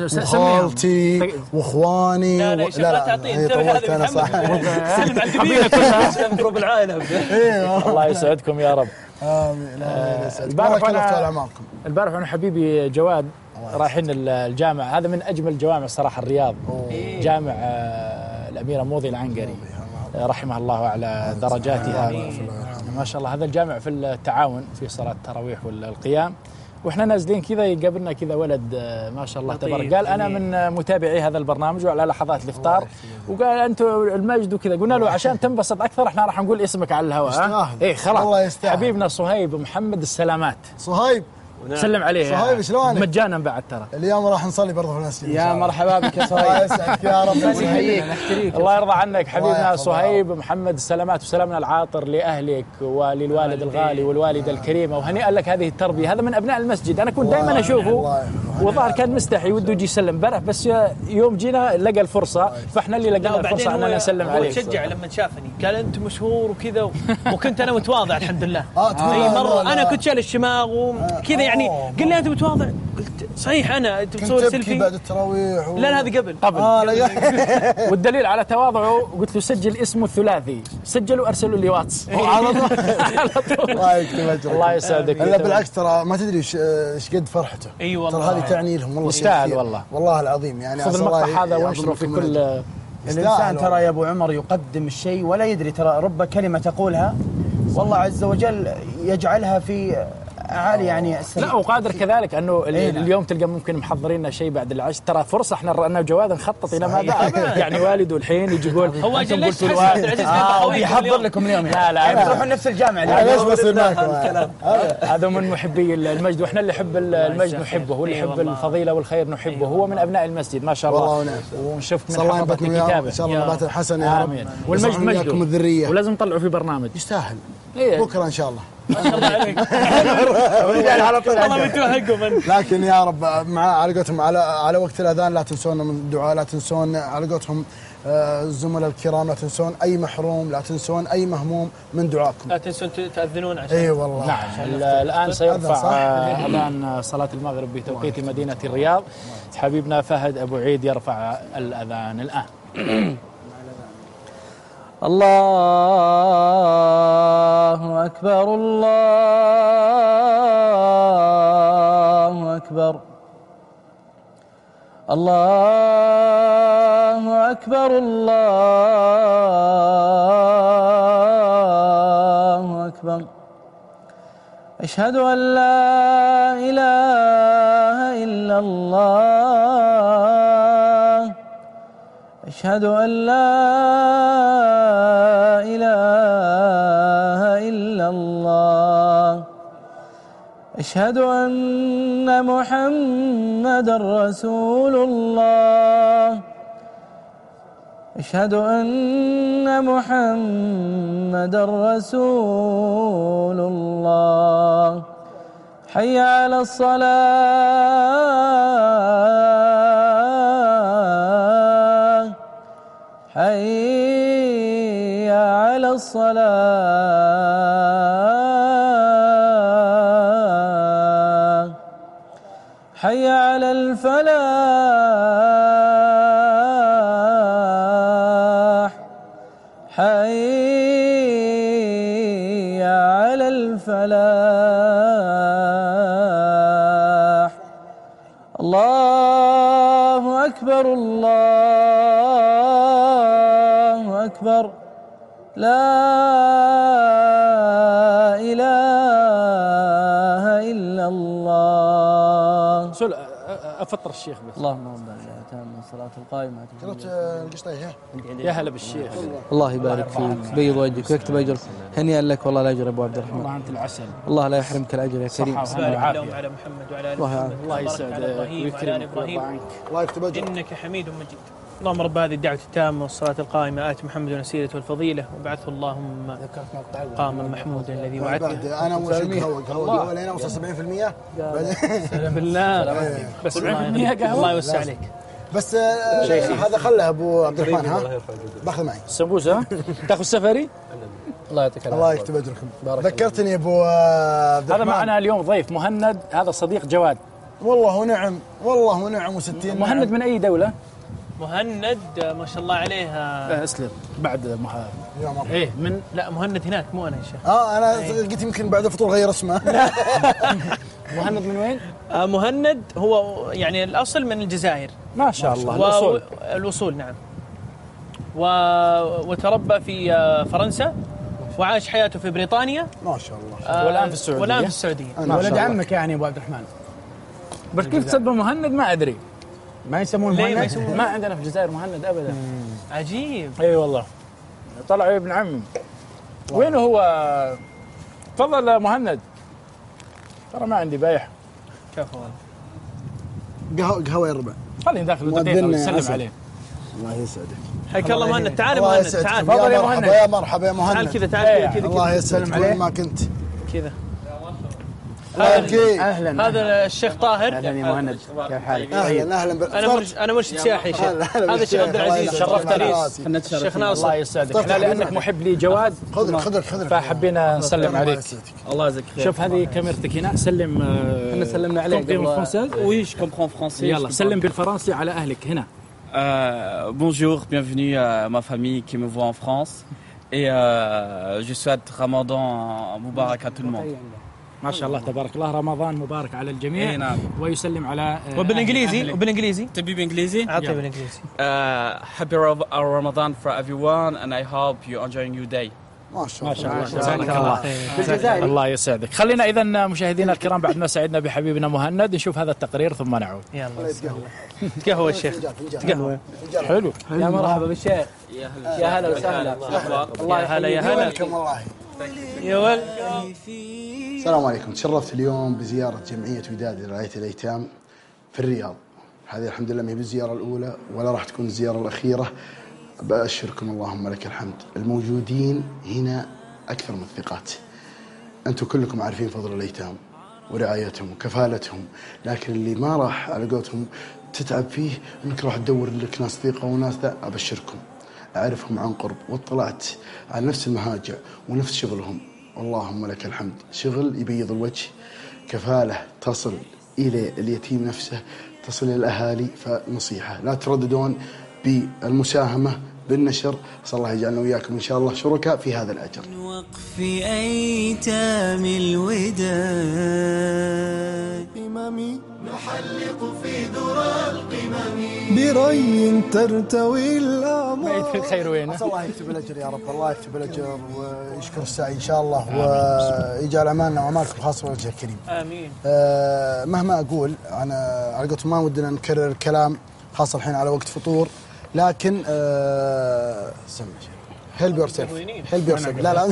وخالتي واخواني
لا لا لا تعطيه
طولت انا صح.
سلم على القبيله كلها جروب العائله.
الله يسعدكم يا رب.
امين.
البارح وانا البارح وانا حبيبي جواد رايحين الجامع، هذا من اجمل جوامع صراحه الرياض، جامع الأميرة موضي العنقري رحمها الله على درجاتها ما شاء الله. هذا الجامع في التعاون في صلاة التراويح والقيام، واحنا نازلين كذا يقابلنا كذا ولد ما شاء الله تبارك، قال انا من متابعي هذا البرنامج وعلى لحظات الافطار، وقال انتم المجد وكذا. قلنا له عشان تنبسط اكثر احنا راح نقول اسمك على الهواء. ايه خلاص حبيبنا صهيب محمد السلامات.
صهيب
سلم عليه
صهيب شلونك؟
مجانا بعد ترى.
اليوم راح نصلي برضه في المسجد.
يا مرحبا بك يا صهيب.
الله يسعدك يا رب.
الله يرضى عنك حبيبنا صهيب محمد السلامات، وسلامنا العاطر لأهلك وللوالد الغالي والوالدة الكريمة، وهنيئا لك هذه التربية. هذا من أبناء المسجد، أنا كنت دائما أشوفه وظهر كان مستحي وده يجي يسلم بره، بس يوم جينا لقى الفرصة، فاحنا اللي لقينا الفرصة أننا نسلم عليه.
هو تشجع لما شافني قال أنت مشهور وكذا، وكنت أنا متواضع الحمد لله.
آه
أي مرة أنا كنت شايل الشماغ وكذا يعني، قال لي أنت متواضع، قلت صحيح أنا أنت بتصور سيلفي
بعد التراويح و...
لا لا هذه قبل
قبل
آه
والدليل على تواضعه قلت له سجل اسمه الثلاثي، سجلوا ارسلوا لي واتس
على طول. الله يكتب اجرك،
الله يسعدك.
لا بالعكس ترى ما تدري ايش قد فرحته.
اي والله
ترى هذه تعني لهم والله
يستاهل والله
والله العظيم. يعني
خذ المقطع هذا وانشره في كل.
الانسان ترى يا ابو عمر يقدم الشيء ولا يدري، ترى رب كلمه تقولها والله عز وجل يجعلها في عالي يعني السنة.
لا وقادر كذلك انه اليوم تلقى ممكن محضرين لنا شيء بعد العشاء، ترى فرصه احنا انا وجواد نخطط الى ما بعد. يعني والده الحين يجي يقول
هو اجل ليش
يحضر لكم اليوم.
لا لا
تروحون نفس الجامعه
ليش بصير معكم؟
هذا من محبي المجد، واحنا اللي نحب المجد نحبه، واللي يحب الفضيله والخير نحبه، هو من ابناء المسجد ما شاء الله. ونشوف من حفظة كتابه
ان شاء الله نبات الحسن يا رب.
والمجد مجده
الذريه،
ولازم نطلعه في برنامج
يستاهل بكره ان شاء الله.
ما شاء الله عليك
على طول
والله متوهقهم.
لكن يا رب مع على قولتهم على على وقت الاذان لا تنسونا من الدعاء، لا تنسون على قولتهم الزملاء الكرام، لا تنسون اي محروم، لا تنسون اي مهموم من دعائكم.
لا تنسون تاذنون عشان
اي والله.
نعم الان سيرفع اذان صلاه المغرب بتوقيت مدينه الرياض. حبيبنا فهد ابو عيد يرفع الاذان الان.
الله أكبر الله أكبر الله أكبر الله أكبر. أشهد أن لا إله إلا الله، أشهد أن لا إله إلا الله، أشهد أن محمدًا رسول الله، أشهد أن محمدًا رسول الله. حي على الصلاة، حي على الصلاة، حي على الفلاح، حي على الفلاح. الله أكبر الله أكبر، لا إله إلا الله.
سؤال افطر الشيخ بس.
اللهم رب تام الصلاة القائمة.
قلت القشطية
يا هلا بالشيخ.
الله يبارك فيك، بيض وجهك ويكتب أجرك. هنيئا لك والله الأجر أبو عبد الرحمن.
والله أنت العسل.
الله لا يحرمك الأجر يا كريم.
اللهم على محمد وعلى آل محمد.
الله يسعدك ويكرمك
إبراهيم.
الله يكتب أجرك.
إنك حميد مجيد. اللهم رب هذه الدعوة التامة والصلاة القائمة آت محمد الوسيلة والفضيلة وبعثه اللهم قاما محمودا الذي وعدته.
أنا أول شيء قهوة قهوة قهوة لين أوصل سبعين بالمئة
بالله بس سبعين بالمئة قهوة.
الله يوسع عليك.
بس هذا خله أبو عبد الرحمن ها باخذ معي
سمبوسة تاخذ سفري.
الله يعطيك العافية.
الله يكتب أجركم. ذكرتني أبو عبد الرحمن.
هذا معنا اليوم ضيف مهند، هذا صديق جواد.
والله ونعم والله ونعم وستين.
مهند
نعم.
من أي دولة؟
مهند ما شاء الله عليه.
اسلم بعد مهند.
ايه من لا مهند هناك مو انا يا شيخ.
اه انا قلت يمكن بعد الفطور غير اسمه.
مهند من وين؟
آه مهند هو يعني الاصل من الجزائر.
ما شاء الله. الوصول
الوصول نعم. و... وتربى في فرنسا وعاش حياته في بريطانيا
ما شاء الله.
آه
والان في السعوديه.
والان في السعوديه.
ولد عمك يعني ابو عبد الرحمن.
بس كيف تسمى مهند ما ادري.
ما يسمون مهند؟
ما, يسمون؟
ما عندنا في الجزائر مهند ابدا.
عجيب.
اي والله طلع ابن عمي. وين هو؟ تفضل مهند. ترى ما عندي بايح.
كفو.
قهوه قهوه يا ربع.
خليني داخل دقيقه وسلم عليه.
الله يسعدك.
حياك الله مهند. تعال مهند تعال.
تفضل يا مهند. يا مرحبا يا مهند.
تعال كذا تعال كذا.
الله يسعدك وين ما كنت.
كذا. اهلا هذا الشيخ طاهر.
اهلا يا مهند، كيف حالك؟
اهلا اهلا.
انا مرشد انا مرشد سياحي شيخ. هذا الشيخ عبد العزيز شرفتني. الشيخ ناصر
الله يسعدك. احنا لانك محب لي جواد
خذ خذ خذ
فحبينا نسلم عليك.
الله يجزاك خير.
شوف هذه كاميرتك هنا، سلم.
احنا سلمنا عليك
قبل.
وي جو كومبرون فرونسي.
يلا سلم بالفرنسي على اهلك هنا.
Bonjour, bienvenue à ma famille qui me voit en France et euh, je souhaite Ramadan Moubarak à tout le monde.
ما شاء الله تبارك الله، رمضان مبارك على الجميع.
اي نعم.
ويسلم على
وبالانجليزي وبالانجليزي
تبي بالانجليزي؟
اعطيه بالانجليزي.
Happy Ramadan for everyone and I hope you enjoying your day.
ما شاء الله
ما شاء الله الله الله يسعدك. خلينا اذا مشاهدينا الكرام بعد ما سعدنا بحبيبنا مهند نشوف هذا التقرير ثم نعود.
يلا تقهوى الشيخ تقهوى.
حلو.
يا مرحبا بالشيخ. يا هلا وسهلا.
الله يا هلا يا هلا يا ولد.
السلام عليكم. تشرفت اليوم بزيارة جمعية وداد لرعاية الأيتام في الرياض. هذه الحمد لله ما هي بالزيارة الأولى ولا راح تكون الزيارة الأخيرة. بأشركم اللهم لك الحمد، الموجودين هنا أكثر من الثقات. أنتم كلكم عارفين فضل الأيتام ورعايتهم وكفالتهم، لكن اللي ما راح على قولتهم تتعب فيه أنك راح تدور لك ناس ثقة وناس ذا. أبشركم أعرفهم عن قرب واطلعت على نفس المهاجع ونفس شغلهم. اللهم لك الحمد، شغل يبيض الوجه، كفالة تصل إلى اليتيم نفسه، تصل إلى الأهالي. فنصيحة لا ترددون بالمساهمة بالنشر. صلى الله يجعلنا وياكم إن شاء الله شركاء في هذا الأجر.
وقف أيتام الوداد
إمامي نحلق في ذرى القمم بري ترتوي الأعمار.
بعيد في الخير وين؟
الله يكتب الأجر يا رب، الله يكتب الأجر ويشكر السعي إن شاء الله ويجعل أعمالنا وأعمالكم خاصة وجه الكريم.
آمين.
آه مهما أقول أنا على قولتهم ما ودنا نكرر الكلام خاصة الحين على وقت فطور، لكن آه سمع هيلب يور سيلف هيلب يور سيلف. لا لا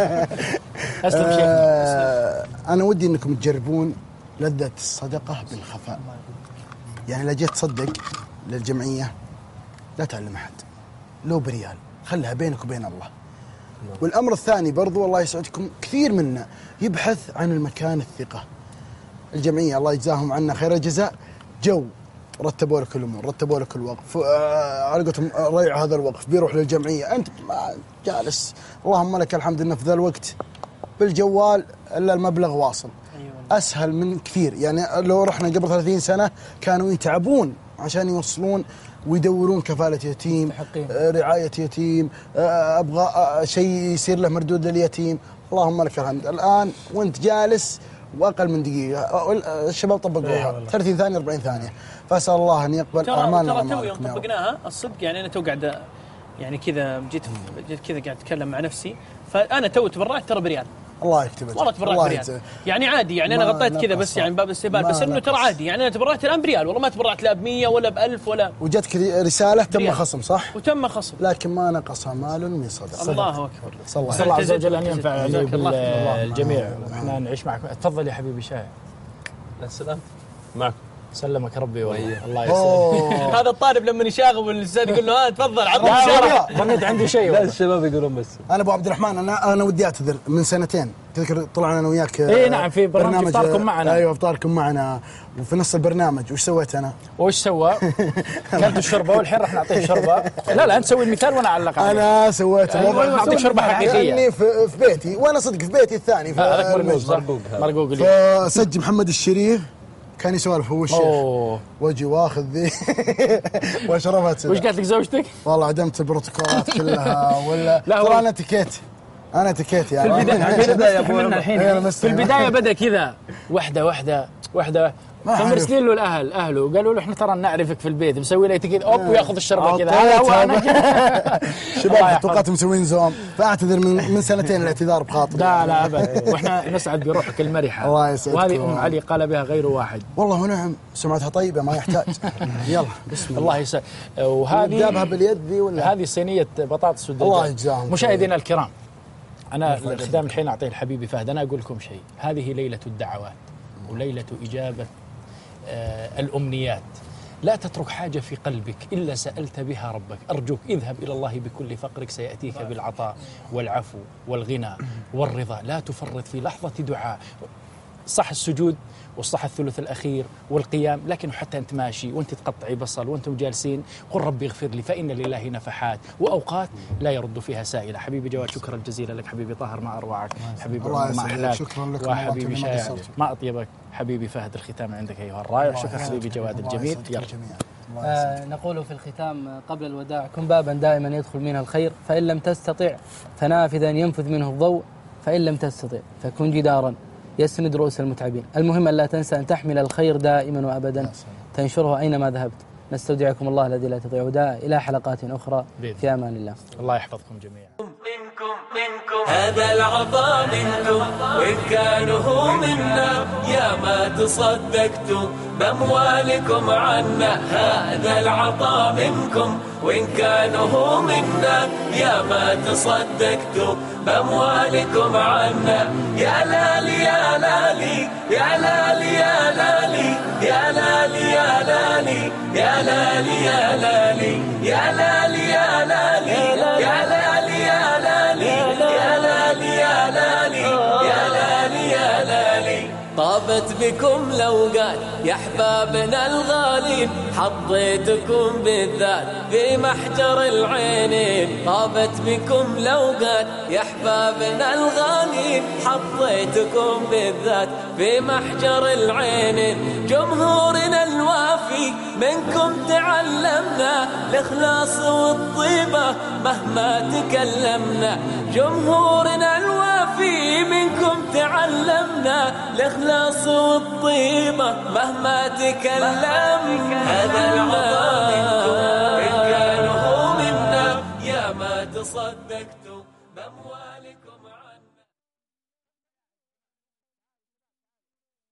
أسلم شيخ.
آه أنا ودي أنكم تجربون لذة الصدقة بالخفاء. يعني لا جيت تصدق للجمعية لا تعلم أحد، لو بريال خلها بينك وبين الله. والأمر الثاني برضو الله يسعدكم، كثير منا يبحث عن المكان الثقة. الجمعية الله يجزاهم عنا خير الجزاء جو رتبوا لك الامور، رتبوا لك الوقف، على قولتهم ريع هذا الوقف بيروح للجمعيه، انت ما جالس اللهم لك الحمد ان في ذا الوقت بالجوال الا المبلغ واصل. اسهل من كثير. يعني لو رحنا قبل ثلاثين سنه كانوا يتعبون عشان يوصلون ويدورون كفاله يتيم، رعايه يتيم، ابغى شيء يصير له مردود لليتيم. اللهم لك الحمد الان وانت جالس واقل من دقيقه الشباب طبقوها ثلاثين ثانيه أربعين ثانيه. فاسال الله ان يقبل اعمالنا.
ترى تو يوم طبقناها الصدق، يعني انا تو قاعد يعني كذا جيت جيت كذا قاعد اتكلم مع نفسي، فانا تو تبرعت ترى بريال.
الله يكتبك
والله تبرعت بريال. يعني عادي، يعني انا غطيت كذا بس يعني باب الاستهبال، بس انه ترى عادي. يعني انا تبرعت الان بريال، والله ما تبرعت لا ب مية ولا ب ألف ولا.
وجتك رساله تم خصم صح؟
وتم خصم،
لكن ما نقص مال من صدقه.
الله اكبر.
صلى
الله عز وجل ان ينفع الجميع واحنا نعيش معك. تفضل يا حبيبي شاهد.
السلام معك.
سلمك ربي والله. الله يسلمك.
هذا الطالب لما يشاغب والاستاذ يقول له ها تفضل عطني الشارع.
ظنيت عندي شيء.
لا الشباب يقولون بس.
انا ابو عبد الرحمن انا انا ودي اعتذر من سنتين. تذكر طلعنا انا وياك
اي نعم في برنامج افطاركم معنا.
ايوه افطاركم معنا، وفي نص البرنامج وش سويت انا؟
وش سوى؟ كانت الشوربه والحين راح نعطيه شوربه. لا لا انت سوي المثال وانا اعلق عليه.
انا سويت
الوضع نعطيك شوربه حقيقيه.
اني في, في بيتي وانا صدق في بيتي الثاني في
مرقوق مرقوق لي.
فسجل محمد الشريف كان يسولف هو الشيخ واجي واخذ ذي واشربها.
وش قالت لك زوجتك؟
والله عدمت البروتوكولات كلها ولا ترى انا تكيت انا تكيت يعني.
في البدايه الحين في البدايه بدا كذا واحده واحده واحده فمرسلين له الاهل اهله قالوا له احنا ترى نعرفك في البيت مسوي له كذا اوب وياخذ الشربه كذا. هذا هو انا.
شباب توقعت مسوين زوم. فاعتذر من من سنتين الاعتذار بخاطري.
لا لا ابد واحنا نسعد بروحك المرحه.
الله يسعدك.
وهذه ام علي قال بها غير واحد.
والله ونعم سمعتها طيبه ما يحتاج. يلا بسم الله.
الله يسعد. وهذه
جابها باليد ذي ولا
هذه صينيه بطاطس ودجاج. الله
يجزاهم.
مشاهدينا الكرام انا الخدام الحين اعطيه الحبيبي فهد. انا اقول لكم شيء، هذه ليله الدعوات وليله اجابه آه الأمنيات. لا تترك حاجة في قلبك إلا سألت بها ربك. أرجوك اذهب إلى الله بكل فقرك سيأتيك بالعطاء والعفو والغنى والرضا. لا تفرط في لحظة دعاء. صح السجود والصح الثلث الأخير والقيام، لكن حتى أنت ماشي وأنت تقطعي بصل وأنتم جالسين قل ربي اغفر لي فإن لله نفحات وأوقات لا يرد فيها سائلة. حبيبي جواد شكرا جزيلا لك، حبيبي طاهر ما أروعك، حبيبي عمر ما أحلاك، وحبيبي شايع ما أطيبك، حبيبي فهد الختام عندك أيها الرائع. شكرا حبيبي جواد الجميل. يلا
آه نقول في الختام قبل الوداع: كن بابا دائما يدخل منها الخير، فإن لم تستطع فنافذا ينفذ منه الضوء، فإن لم تستطع فكن جدارا يسند رؤوس المتعبين. المهم أن لا تنسى أن تحمل الخير دائما وأبدا، تنشره أينما ذهبت. نستودعكم الله الذي لا تضيع ودائعه، إلى حلقات أخرى في أمان الله.
الله يحفظكم جميعا.
منكم منكم هذا العطاء منكم، وإن كانوا منا يا ما تصدقتم بأموالكم عنا. هذا العطاء منكم، وإن كانوا منا يا ما تصدقتم بأموالكم عنا. يا لالي يا لالي يا لالي يا لالي يا لالي يا لالي يا لالي يا لالي يا لالي يا لالي يا لالي يا لالي يا لالي يا لالي يا لالي يا لالي. طابت بكم الأوقات يا أحبابنا الغالين، حطيتكم بالذات في محجر العينين. طابت بكم الأوقات يا أحبابنا الغالين، حطيتكم بالذات في محجر العينين. جمهورنا الوافي منكم تعلمنا الإخلاص والطيبة مهما تكلمنا. جمهورنا الوافي منكم تعلمنا الإخلاص والطيبة مهما تكلمنا. هذا العطاء منكم، إن كانوا منا يا ما تصدقتم بأموالكم.